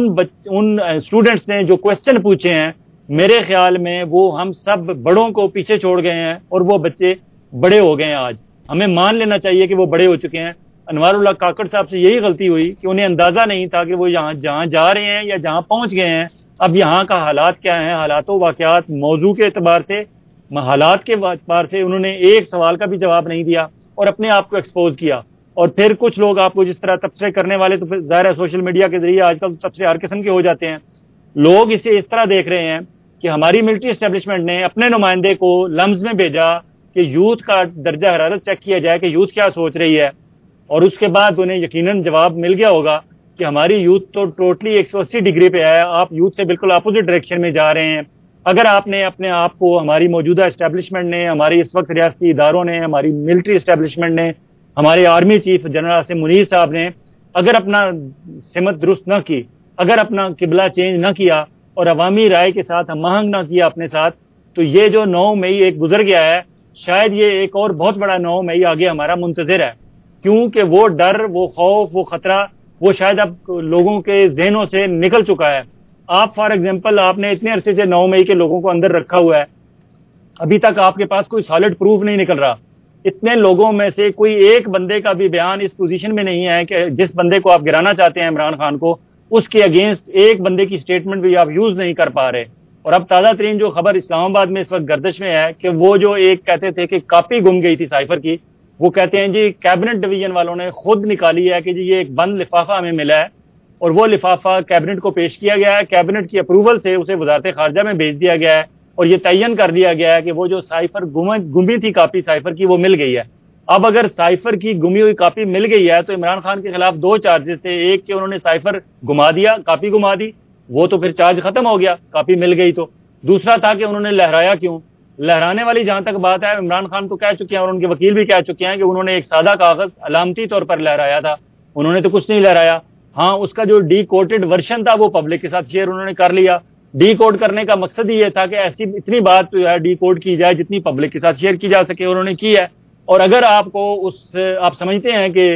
ان اسٹوڈنٹس نے جو کوشچن پوچھے ہیں، میرے خیال میں وہ ہم سب بڑوں کو پیچھے چھوڑ گئے ہیں اور وہ بچے بڑے ہو گئے ہیں. آج ہمیں مان لینا چاہیے کہ وہ بڑے ہو چکے ہیں. انوار اللہ کاکڑ صاحب سے یہی غلطی ہوئی کہ انہیں اندازہ نہیں تھا کہ وہ جہاں جا رہے ہیں یا جہاں پہنچ گئے ہیں اب یہاں کا حالات کیا ہیں. حالات و واقعات موضوع کے اعتبار سے، حالات کے اعتبار سے انہوں نے ایک سوال کا بھی جواب نہیں دیا اور اپنے آپ کو ایکسپوز کیا. اور پھر کچھ لوگ آپ کو جس طرح تبصرے کرنے والے تو پھر ظاہر ہے سوشل میڈیا کے ذریعے آج کل تبصرے ہر قسم کے ہو جاتے ہیں. لوگ اسے اس طرح دیکھ رہے ہیں کہ ہماری ملٹری اسٹیبلشمنٹ نے اپنے نمائندے کو لمز میں بھیجا کہ یوتھ کا درجہ حرارت چیک کیا جائے کہ یوتھ کیا سوچ رہی ہے، اور اس کے بعد انہیں یقیناً جواب مل گیا ہوگا کہ ہماری یوتھ تو ٹوٹلی 180 ڈگری پہ ہے، آپ یوتھ سے بالکل اپوزٹ ڈائریکشن میں جا رہے ہیں. اگر آپ نے اپنے آپ کو، ہماری موجودہ اسٹیبلشمنٹ نے، ہماری اس وقت ریاستی اداروں نے، ہماری ملٹری اسٹیبلشمنٹ نے، ہمارے army chief general Asim Munir صاحب نے اگر اپنا سمت درست نہ کی، اگر اپنا قبلہ چینج نہ کیا اور عوامی رائے کے ساتھ ہم آہنگ نہ کیا اپنے ساتھ، تو یہ جو 9 مئی ایک گزر گیا ہے، شاید یہ ایک اور بہت بڑا 9 مئی آگے ہمارا منتظر ہے. کیونکہ وہ ڈر، وہ خوف، وہ خطرہ وہ شاید اب لوگوں کے ذہنوں سے نکل چکا ہے. آپ فار ایگزامپل آپ نے اتنے عرصے سے 9 مئی کے لوگوں کو اندر رکھا ہوا ہے، ابھی تک آپ کے پاس کوئی سالڈ پروف نہیں نکل رہا. اتنے لوگوں میں سے کوئی ایک بندے کا بھی بیان اس پوزیشن میں نہیں ہے کہ جس بندے کو آپ گرانا چاہتے ہیں عمران خان کو، اس کے اگینسٹ ایک بندے کی سٹیٹمنٹ بھی آپ یوز نہیں کر پا رہے. اور اب تازہ ترین جو خبر اسلام آباد میں اس وقت گردش میں ہے کہ وہ جو ایک کہتے تھے کہ کاپی گم گئی تھی سائفر کی، وہ کہتے ہیں جی کیبنٹ ڈویژن والوں نے خود نکالی ہے کہ جی یہ ایک بند لفافہ ہمیں ملا ہے اور وہ لفافہ کیبنٹ کو پیش کیا گیا ہے، کیبنٹ کی اپروول سے اسے وزارت خارجہ میں بھیج دیا گیا ہے اور یہ تعین کر دیا گیا ہے کہ وہ جو سائفر گمی تھی کاپی سائفر کی وہ مل گئی ہے. اب اگر سائفر کی گمی ہوئی کاپی مل گئی ہے تو عمران خان کے خلاف 2 چارجز تھے، ایک کہ انہوں نے سائفر گما دیا، کاپی گما دی، وہ تو پھر چارج ختم ہو گیا، کاپی مل گئی تو. دوسرا تھا کہ انہوں نے لہرایا کیوں. لہرانے والی جہاں تک بات ہے، عمران خان تو کہہ چکے ہیں اور ان کے وکیل بھی کہہ چکے ہیں کہ انہوں نے ایک سادہ کاغذ علامتی طور پر لہرایا تھا، انہوں نے تو کچھ نہیں لہرایا. ہاں اس کا جو ڈی کوڈڈ ورژن تھا وہ پبلک کے ساتھ شیئر انہوں نے کر لیا. ڈی کوڈ کرنے کا مقصد ہی یہ تھا کہ ایسی اتنی بات جو ہے ڈی کوڈ کی جائے جتنی پبلک کے ساتھ شیئر کی جا سکے، انہوں نے کی ہے. اور اگر آپ کو آپ سمجھتے ہیں کہ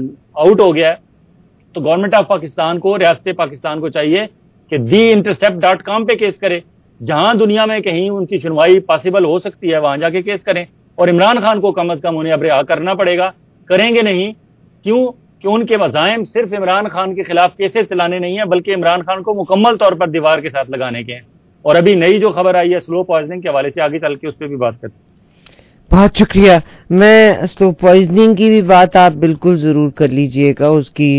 آؤٹ ہو گیا ہے تو گورنمنٹ آف پاکستان کو، ریاست پاکستان کو چاہیے کہ theintercept.com پہ کیس کرے. جہاں دنیا میں کہیں ان کی سنوائی پاسبل ہو سکتی ہے وہاں جا کے کیس کریں. اور عمران خان کو کم از کم انہیں اب رہا کرنا پڑے گا. کریں گے نہیں، کیوں کہ ان کے مزاحم صرف عمران خان کے خلاف کیسز چلانے نہیں ہیں بلکہ عمران خان کو مکمل طور پر دیوار کے ساتھ لگانے کے ہیں. اور ابھی نئی جو خبر آئی ہے سلو پوائزننگ کے حوالے سے، آگے چل کے اس پہ بھی بات کرتے ہیں. بہت شکریہ. میں سلو پوائزننگ کی بھی بات آپ بالکل ضرور کر لیجئے گا، اس کی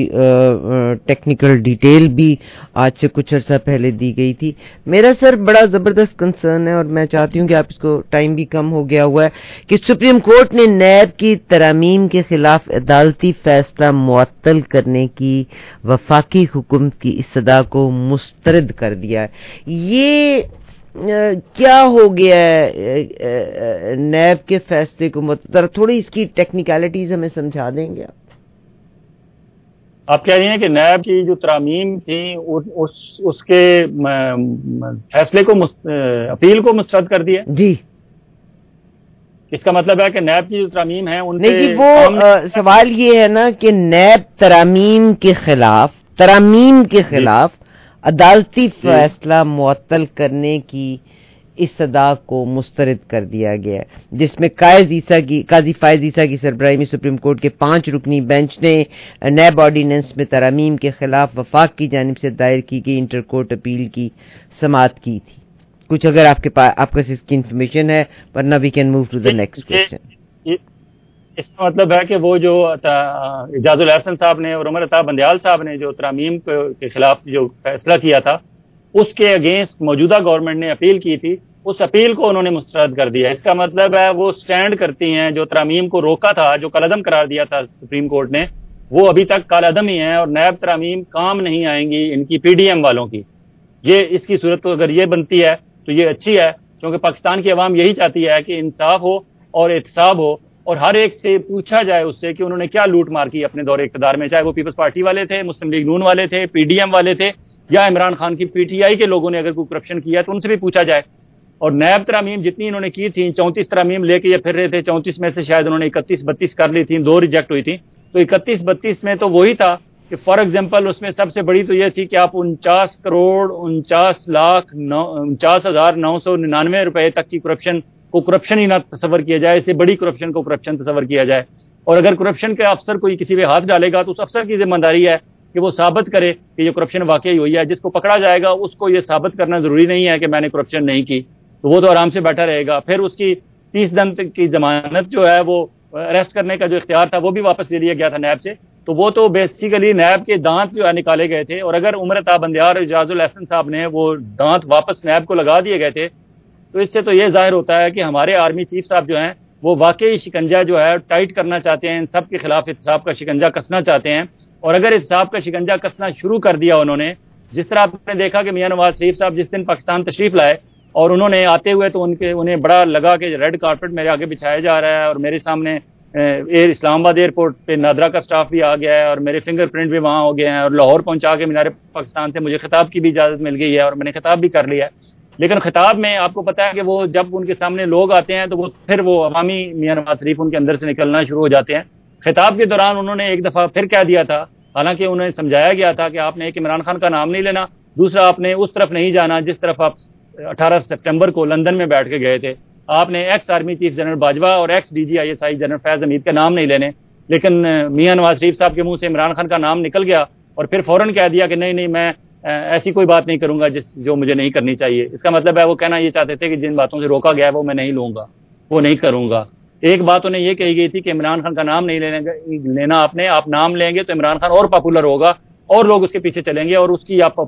ٹیکنیکل ڈیٹیل بھی آج سے کچھ عرصہ پہلے دی گئی تھی. میرا سر بڑا زبردست کنسرن ہے اور میں چاہتی ہوں کہ آپ اس کو، ٹائم بھی کم ہو گیا ہوا ہے، کہ سپریم کورٹ نے نیب کی ترامیم کے خلاف عدالتی فیصلہ معطل کرنے کی وفاقی حکومت کی استدعا کو مسترد کر دیا ہے. یہ کیا ہو گیا ہے نیب کے فیصلے کو تھوڑی اس کی ٹیکنیکلٹیز ہمیں سمجھا دیں گے آپ کہہ رہی ہیں کہ نیب کی جو ترامیم تھی اس کے فیصلے کو اپیل کو مسترد کر دیا؟ جی، اس کا مطلب ہے کہ نیب کی جو ترامیم ہیں ان نہیں جی، وہ سوال یہ ہے نا کہ نیب ترامیم کے خلاف عدالتی فیصلہ معطل کرنے کی استدعا کو مسترد کر دیا گیا ہے، جس میں قاضی فائز عیسیٰ کی سربراہی میں سپریم کورٹ کے 5 رکنی بینچ نے نیب آرڈیننس میں ترامیم کے خلاف وفاق کی جانب سے دائر کی گئی انٹر کورٹ اپیل کی سماعت کی تھی. کچھ اگر آپ کے پاس اس کی انفارمیشن ہے، ورنہ we can move to the next question. اس کا مطلب ہے کہ وہ جو اعجاز الحسن صاحب نے اور عمر عطا بندیال صاحب نے جو ترامیم کے خلاف جو فیصلہ کیا تھا اس کے اگینسٹ موجودہ گورنمنٹ نے اپیل کی تھی، اس اپیل کو انہوں نے مسترد کر دیا. اس کا مطلب ہے وہ سٹینڈ کرتی ہیں جو ترامیم کو روکا تھا، جو کالعدم قرار دیا تھا سپریم کورٹ نے، وہ ابھی تک کالعدم ہی ہیں اور نیب ترامیم کام نہیں آئیں گی ان کی پی ڈی ایم والوں کی. یہ اس کی صورت تو اگر یہ بنتی ہے تو یہ اچھی ہے، کیونکہ پاکستان کی عوام یہی چاہتی ہے کہ انصاف ہو اور احتساب ہو، اور ہر ایک سے پوچھا جائے اس سے کہ انہوں نے کیا لوٹ مار کی اپنے دور اقتدار میں، چاہے وہ پیپلز پارٹی والے تھے، مسلم لیگ نون والے تھے، پی ڈی ایم والے تھے، یا عمران خان کی پی ٹی آئی کے لوگوں نے اگر کوئی کرپشن کیا تو ان سے بھی پوچھا جائے. اور نیب ترامیم جتنی انہوں نے کی تھیں، 34 ترامیم لے کے یہ پھر رہے تھے، 34 میں سے شاید انہوں نے 31-32 کر لی تھیں، 2 ریجیکٹ ہوئی تھیں. تو 31-32 میں تو وہی تھا کہ فار ایگزامپل اس میں سب سے بڑی تو یہ تھی کہ آپ 49,49,999 روپے تک کی کرپشن کو کرپشن ہی نہ تصور کیا جائے، اس سے بڑی کرپشن کو کرپشن تصور کیا جائے. اور اگر کرپشن کے افسر کوئی کسی پہ ہاتھ ڈالے گا تو اس افسر کی ذمہ داری ہے کہ وہ ثابت کرے کہ یہ کرپشن واقعی ہوئی ہے. جس کو پکڑا جائے گا اس کو یہ ثابت کرنا ضروری نہیں ہے کہ میں نے کرپشن نہیں کی، تو وہ تو آرام سے بیٹھا رہے گا. پھر اس کی 30 دن کی ضمانت جو ہے وہ اریسٹ کرنے کا جو اختیار تھا وہ بھی واپس لے لیا گیا تھا نیب سے. تو وہ تو بیسیکلی نیب کے دانت جو ہے نکالے گئے تھے، اور اگر عمر عطا بندیال اور اعجاز الحسن صاحب نے وہ دانت واپس نیب کو لگا دیے گئے تھے، تو اس سے تو یہ ظاہر ہوتا ہے کہ ہمارے آرمی چیف صاحب جو ہیں وہ واقعی شکنجہ جو ہے ٹائٹ کرنا چاہتے ہیں، ان سب کے خلاف احتساب کا شکنجہ کسنا چاہتے ہیں. اور اگر احتساب کا شکنجہ کسنا شروع کر دیا انہوں نے، جس طرح آپ نے دیکھا کہ میاں نواز شریف صاحب جس دن پاکستان تشریف لائے اور انہوں نے آتے ہوئے تو انہیں بڑا لگا کہ ریڈ کارپٹ میرے آگے بچھایا جا رہا ہے، اور میرے سامنے اسلام آباد ایئرپورٹ پہ نادرا کا سٹاف بھی آ گیا ہے، اور میرے فنگر پرنٹ بھی وہاں ہو گئے ہیں، اور لاہور پہنچا کے مینار پاکستان سے مجھے خطاب کی بھی اجازت مل گئی ہے اور میں نے خطاب بھی کر لیا ہے. لیکن خطاب میں آپ کو پتا ہے کہ وہ جب ان کے سامنے لوگ آتے ہیں تو وہ پھر وہ عوامی میاں نواز شریف ان کے اندر سے نکلنا شروع ہو جاتے ہیں. خطاب کے دوران انہوں نے ایک دفعہ پھر کہہ دیا تھا، حالانکہ انہیں سمجھایا گیا تھا کہ آپ نے ایک عمران خان کا نام نہیں لینا، دوسرا آپ نے اس طرف نہیں جانا جس طرف آپ 18 سپٹمبر کو لندن میں بیٹھ کے گئے تھے، آپ نے ex army chief general Bajwa اور ex D G I S I general Faiz Hamid کا نام نہیں لینے. لیکن میاں نواز شریف صاحب کے منہ سے عمران خان کا نام نکل گیا اور پھر فوراً کہہ دیا کہ نہیں میں ایسی کوئی بات نہیں کروں گا جو مجھے نہیں کرنی چاہیے. اس کا مطلب ہے وہ کہنا یہ چاہتے تھے کہ جن باتوں سے روکا گیا ہے وہ میں نہیں لوں گا، وہ نہیں کروں گا. ایک بات انہیں یہ کہی گئی تھی کہ عمران خان کا نام نہیں لینا، آپ نام لیں گے تو عمران خان اور پاپولر ہوگا اور لوگ اس کے پیچھے چلیں گے، اور اس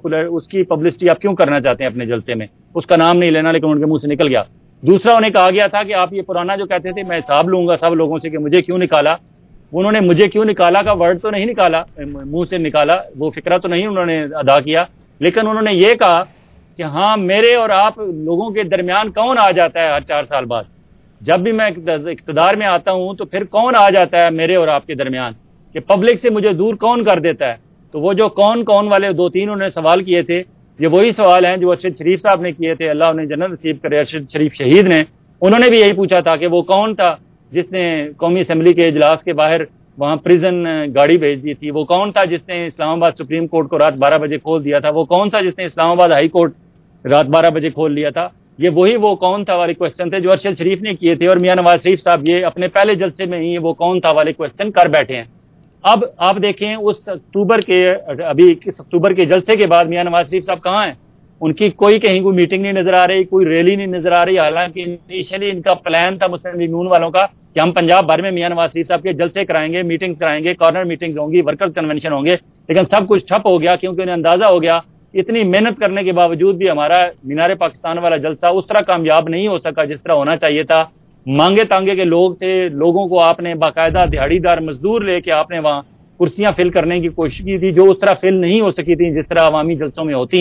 کی پبلسٹی آپ کیوں کرنا چاہتے ہیں اپنے جلسے میں. اس کا نام نہیں لینا، لیکن ان کے منہ سے نکل گیا. دوسرا انہیں کہا گیا تھا کہ آپ یہ پرانا جو کہتے تھے میں حساب لوں گا سب لوگوں سے کہ مجھے کیوں نکالا، انہوں نے مجھے کیوں نکالا کا ورڈ تو نہیں نکالا، منہ سے نکالا، وہ فکرہ تو نہیں انہوں نے ادا کیا، لیکن انہوں نے یہ کہا کہ ہاں میرے اور آپ لوگوں کے درمیان کون آ جاتا ہے ہر 4 سال بعد، جب بھی میں اقتدار میں آتا ہوں تو پھر کون آ جاتا ہے میرے اور آپ کے درمیان، کہ پبلک سے مجھے دور کون کر دیتا ہے. تو وہ جو کون والے 2-3 انہوں نے سوال کیے تھے، یہ وہی سوال ہیں جو ارشد شریف صاحب نے کیے تھے، اللہ انہیں جنت نصیب کرے. ارشد شریف شہید نے، انہوں نے بھی یہی پوچھا تھا کہ وہ کون تھا جس نے قومی اسمبلی کے اجلاس کے باہر وہاں پریزن گاڑی بھیج دی تھی، وہ کون تھا جس نے اسلام آباد سپریم کورٹ کو رات 12 بجے کھول دیا تھا، وہ کون تھا جس نے اسلام آباد ہائی کورٹ رات 12 بجے کھول لیا تھا. یہ وہی وہ کون تھا والے کوشچن تھے جو ارشد شریف نے کیے تھے، اور میاں نواز شریف صاحب یہ اپنے پہلے جلسے میں ہی وہ کون تھا والے کوشچن کر بیٹھے ہیں. اب آپ دیکھیں اس اکتوبر کے جلسے کے بعد میاں نواز شریف صاحب کہاں ہیں؟ ان کی کہیں کوئی میٹنگ نہیں نظر آ رہی، کوئی ریلی نہیں نظر آ رہی، حالانکہ انیشلی ان کا پلان تھا مسلم لیگ نون والوں کا کہ ہم پنجاب بھر میں میاں نواز شریف صاحب کے جلسے کرائیں گے، میٹنگز کرائیں گے، کارنر میٹنگز ہوں گی، ورکرز کنونشن ہوں گے. لیکن سب کچھ ٹھپ ہو گیا کیونکہ انہیں اندازہ ہو گیا اتنی محنت کرنے کے باوجود بھی ہمارا مینار پاکستان والا جلسہ اس طرح کامیاب نہیں ہو سکا جس طرح ہونا چاہیے تھا. مانگے تانگے کے لوگ تھے، لوگوں کو آپ نے باقاعدہ دیہڑی دار مزدور لے کے آپ نے وہاں کرسیاں فل کرنے کی کوشش کی تھی جو اس طرح فل نہیں ہو سکی تھی جس طرح عوامی جلسوں میں ہوتی ہیں.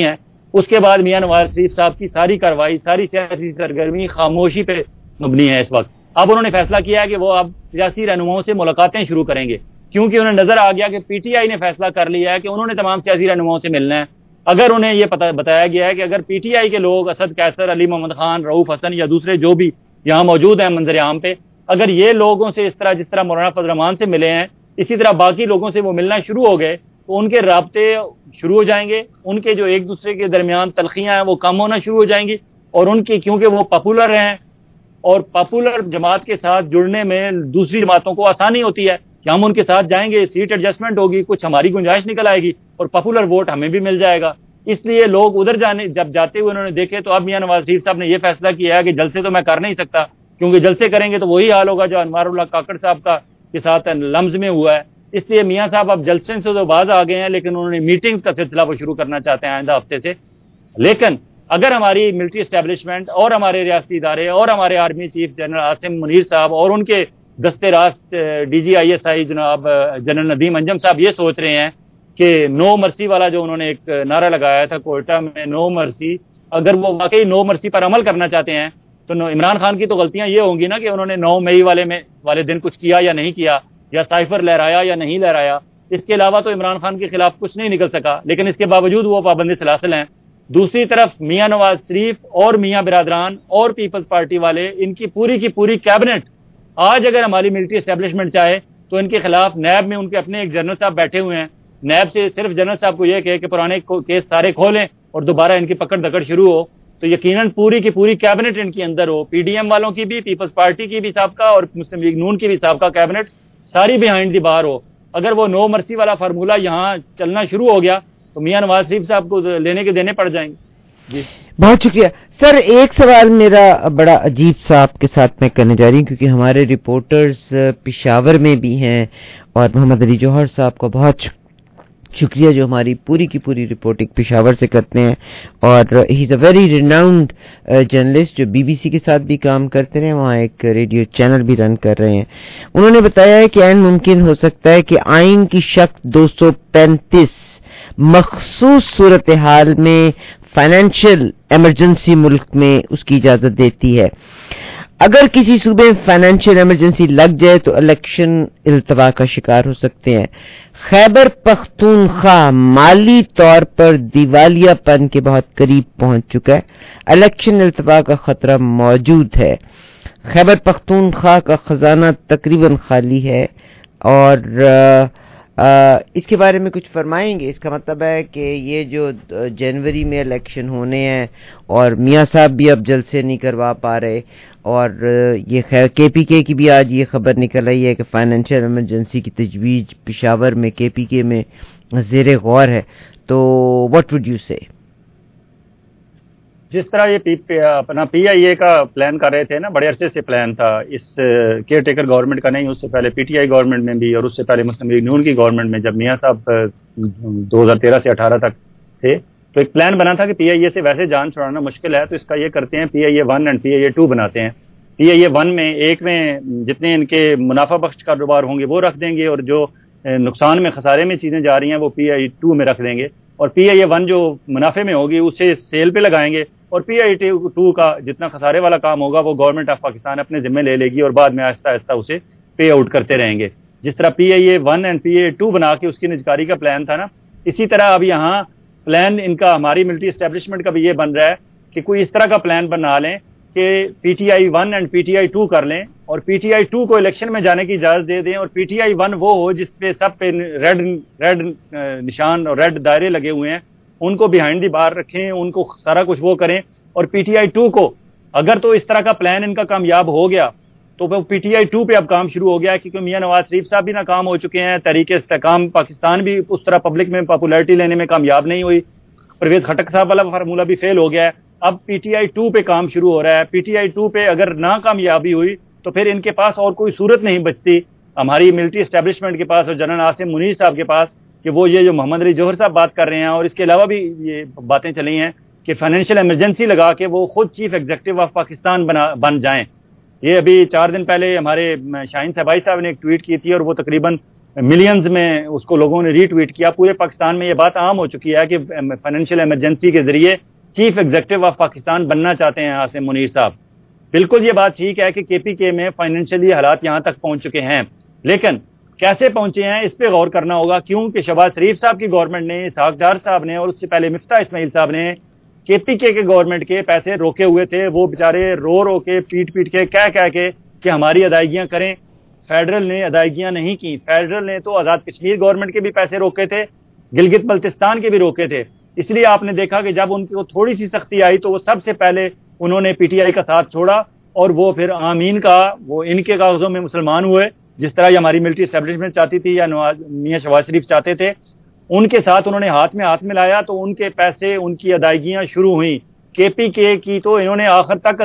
اس کے بعد میاں نواز شریف صاحب کی ساری کارروائی، ساری سیاسی سرگرمی خاموشی پہ مبنی ہے اس وقت. اب انہوں نے فیصلہ کیا ہے کہ وہ اب سیاسی رہنماؤں سے ملاقاتیں شروع کریں گے، کیونکہ انہیں نظر آ گیا کہ پی ٹی آئی نے فیصلہ کر لیا ہے کہ انہوں نے تمام سیاسی رہنماؤں سے ملنا ہے. اگر انہیں یہ بتایا گیا ہے کہ اگر پی ٹی آئی کے لوگ اسد قیصر، علی محمد خان، رؤوف حسن یا دوسرے جو بھی یہاں موجود ہیں منظر عام پہ، اگر یہ لوگوں سے جس طرح مولانا فضل الرحمان سے ملے ہیں اسی طرح باقی لوگوں سے وہ ملنا شروع ہو گئے تو ان کے رابطے شروع ہو جائیں گے، ان کے جو ایک دوسرے کے درمیان تلخیاں ہیں وہ کم ہونا شروع ہو جائیں گی. اور ان کی کیونکہ وہ پاپولر ہیں اور پاپولر جماعت کے ساتھ جڑنے میں دوسری جماعتوں کو آسانی ہوتی ہے کہ ہم ان کے ساتھ جائیں گے، سیٹ ایڈجسٹمنٹ ہوگی، کچھ ہماری گنجائش نکل آئے گی اور پاپولر ووٹ ہمیں بھی مل جائے گا. اس لیے لوگ ادھر جب جاتے ہوئے انہوں نے دیکھے تو اب میاں نواز شریف صاحب نے یہ فیصلہ کیا ہے کہ جلسے تو میں کر نہیں سکتا، کیونکہ جلسے کریں گے تو وہی حال ہوگا جو انوار اللہ کاکڑ صاحب کا کے ساتھ لمز میں ہوا ہے. اس لیے میاں صاحب اب جلسے سے تو باز آ گئے ہیں، لیکن انہوں نے میٹنگز کا سلسلہ وہ شروع کرنا چاہتے ہیں آئندہ ہفتے سے. لیکن اگر ہماری ملٹری اسٹیبلشمنٹ اور ہمارے ریاستی ادارے اور ہمارے army chief general Asim Munir صاحب اور ان کے دستے راست ڈی جی آئی ایس آئی جناب جنرل ندیم انجم صاحب یہ سوچ رہے ہیں کہ نو مرسی والا جو انہوں نے ایک نعرہ لگایا تھا کوئٹہ میں، نو مرسی، اگر وہ واقعی نو مرسی پر عمل کرنا چاہتے ہیں تو عمران خان کی تو غلطیاں یہ ہوں گی نا کہ انہوں نے 9 مئی والے دن کچھ کیا یا نہیں کیا، یا سائفر لہرایا یا نہیں لہرایا. اس کے علاوہ تو عمران خان کے خلاف کچھ نہیں نکل سکا، لیکن اس کے باوجود وہ پابند سلاسل ہیں. دوسری طرف میاں نواز شریف اور میاں برادران اور پیپلز پارٹی والے، ان کی پوری کیبنٹ آج اگر ہماری ملٹری اسٹیبلشمنٹ چاہے تو ان کے خلاف نیب میں ان کے اپنے ایک جنرل صاحب بیٹھے ہوئے ہیں. نیب سے صرف جنرل صاحب کو یہ کہے کہ پرانے کیس سارے کھولیں اور دوبارہ ان کی پکڑ دکڑ شروع ہو تو یقیناً پوری کی پوری کیبنٹ ان کے اندر ہو، پی ڈی ایم والوں کی بھی، پیپلز پارٹی کی بھی سابقہ اور مسلم لیگ نون کی بھی سابقہ کیبنٹ ساری بیہائنڈ دی بار ہو. اگر وہ نو مرسی والا فارمولہ یہاں چلنا شروع ہو گیا تو میاں نواز شریف صاحب کو لینے کے دینے پڑ جائیں گے. جی بہت شکریہ سر. ایک سوال میرا بڑا عجیب سا آپ کے ساتھ میں کرنے جا رہی ہوں، کیونکہ ہمارے رپورٹرز پشاور میں بھی ہیں اور محمد علی جوہر صاحب کو بہت شکریہ جو ہماری پوری کی پوری رپورٹنگ پشاور سے کرتے ہیں، اور he is a very renowned journalist جو بی بی سی کے ساتھ بھی کام کرتے ہیں، وہاں ایک ریڈیو چینل بھی رن کر رہے ہیں. انہوں نے بتایا ہے کہ عین ممکن ہو سکتا ہے کہ آئین کی شق 235 مخصوص صورتحال میں فائنینشیل ایمرجنسی ملک میں اس کی اجازت دیتی ہے. اگر کسی صوبے میں فائنینشیل ایمرجنسی لگ جائے تو الیکشن التوا کا شکار ہو سکتے ہیں. خیبر پختونخوا مالی طور پر دیوالیہ پن کے بہت قریب پہنچ چکا ہے. الیکشن التوا کا خطرہ موجود ہے. خیبر پختونخوا کا خزانہ تقریباً خالی ہے، اور اس کے بارے میں کچھ فرمائیں گے؟ اس کا مطلب ہے کہ یہ جو جنوری میں الیکشن ہونے ہیں اور میاں صاحب بھی اب جلسے نہیں کروا پا رہے، اور یہ خیر کے پی کے کی بھی آج یہ خبر نکل رہی ہے کہ فائنینشیل ایمرجنسی کی تجویز پشاور میں کے پی کے میں زیر غور ہے. تو واٹ وڈ یو سے؟ جس طرح یہ اپنا پی آئی اے کا پلان کر رہے تھے نا، بڑے عرصے سے پلان تھا، اس کیئر ٹیکر گورنمنٹ کا نہیں، اس سے پہلے پی ٹی آئی گورنمنٹ میں بھی اور اس سے پہلے مسلم لیگ نون کی گورنمنٹ میں جب میاں صاحب 2013 سے 18 تک تھے تو ایک پلان بنا تھا کہ پی آئی اے سے ویسے جان چھڑانا مشکل ہے تو اس کا یہ کرتے ہیں پی آئی اے 1 اینڈ پی آئی اے 2 بناتے ہیں. پی آئی اے 1 میں ایک میں جتنے ان کے منافع بخش کاروبار ہوں گے وہ رکھ دیں گے، اور جو نقصان میں خسارے میں چیزیں جا رہی ہیں وہ پی آئی 2 میں رکھ دیں گے، اور پی آئی اے 1 جو منافع میں ہوگی اسے سیل پہ لگائیں گے، اور پی آئی 2 کا جتنا خسارے والا کام ہوگا وہ گورنمنٹ آف پاکستان اپنے ذمہ لے لے گی اور بعد میں آہستہ آہستہ اسے پے آؤٹ کرتے رہیں گے. جس طرح پی آئی اے 1 اینڈ پی آئی اے 2 بنا کے اس کی نجکاری کا پلان تھا نا، اسی طرح اب یہاں پلان ان کا ہماری ملٹری اسٹیبلشمنٹ کا بھی یہ بن رہا ہے کہ کوئی اس طرح کا پلان بنا لیں کہ P T I 1 and P T I 2 کر لیں، اور پی ٹی آئی 2 کو الیکشن میں جانے کی اجازت دے دیں، اور پی ٹی آئی 1 وہ ہو جس پہ سب پہ ریڈ نشان اور ریڈ دائرے لگے ہوئے ہیں، ان کو بیہائنڈ دی بار رکھیں، ان کو سارا کچھ وہ کریں. اور پی ٹی آئی 2 کو اگر تو اس طرح کا پلان ان کا کامیاب ہو گیا تو وہ پی ٹی آئی 2 پہ اب کام شروع ہو گیا ہے، کیونکہ میاں نواز شریف صاحب بھی ناکام ہو چکے ہیں، تحریک استحکام پاکستان بھی اس طرح پبلک میں پاپولیرٹی لینے میں کامیاب نہیں ہوئی، پرویز خٹک صاحب والا فارمولہ بھی فیل ہو گیا ہے. اب پی ٹی آئی 2 پہ کام شروع ہو رہا ہے. پی ٹی آئی 2 پہ اگر ناکامیابی ہوئی تو پھر ان کے پاس اور کوئی صورت نہیں بچتی ہماری ملٹری اسٹیبلشمنٹ کے پاس اور جنرل عاصم منیر صاحب کے پاس کہ وہ یہ جو محمد علی جوہر صاحب بات کر رہے ہیں، اور اس کے علاوہ بھی یہ باتیں چلی ہیں کہ فائنینشیل ایمرجنسی لگا کے وہ خود چیف ایگزیکٹو آف پاکستان بن جائیں. یہ ابھی 4 دن پہلے ہمارے شاہین صاحبائی صاحب نے ایک ٹویٹ کی تھی، اور وہ تقریباً ملینز میں اس کو لوگوں نے ری ٹویٹ کیا. پورے پاکستان میں یہ بات عام ہو چکی ہے کہ فائنینشیل ایمرجنسی کے ذریعے چیف ایگزیکٹو آف پاکستان بننا چاہتے ہیں عاصم منیر صاحب. بالکل یہ بات ٹھیک ہے کہ کے پی کے میں فائنینشیلی حالات یہاں تک پہنچ چکے ہیں, لیکن کیسے پہنچے ہیں اس پہ غور کرنا ہوگا, کیونکہ شہباز شریف صاحب کی گورنمنٹ نے, اسحاق ڈار صاحب نے اور اس سے پہلے مفتاح اسماعیل صاحب نے کے پی کے گورنمنٹ کے پیسے روکے ہوئے تھے. وہ بیچارے رو کے پیٹ کے کہہ کے کہ ہماری ادائیگیاں کریں. فیڈرل نے ادائیگیاں نہیں کی. فیڈرل نے تو آزاد کشمیر گورنمنٹ کے بھی پیسے روکے تھے, گلگت بلتستان کے بھی روکے تھے. اس لیے آپ نے دیکھا کہ جب ان کو تھوڑی سی سختی آئی تو وہ سب سے پہلے انہوں نے پی ٹی آئی کا ساتھ چھوڑا اور وہ پھر آمین کا وہ ان کے کاغذوں میں مسلمان ہوئے, جس طرح یہ ہماری ملٹری اسٹیبلشمنٹ چاہتی تھی یا میاں شہباز شریف چاہتے تھے. ان کے ساتھ انہوں نے ہاتھ میں لایا تو ان کے پیسے, ان کی ادائیگیاں شروع ہوئیں. کے پی کے کی تو انہوں نے آخر تک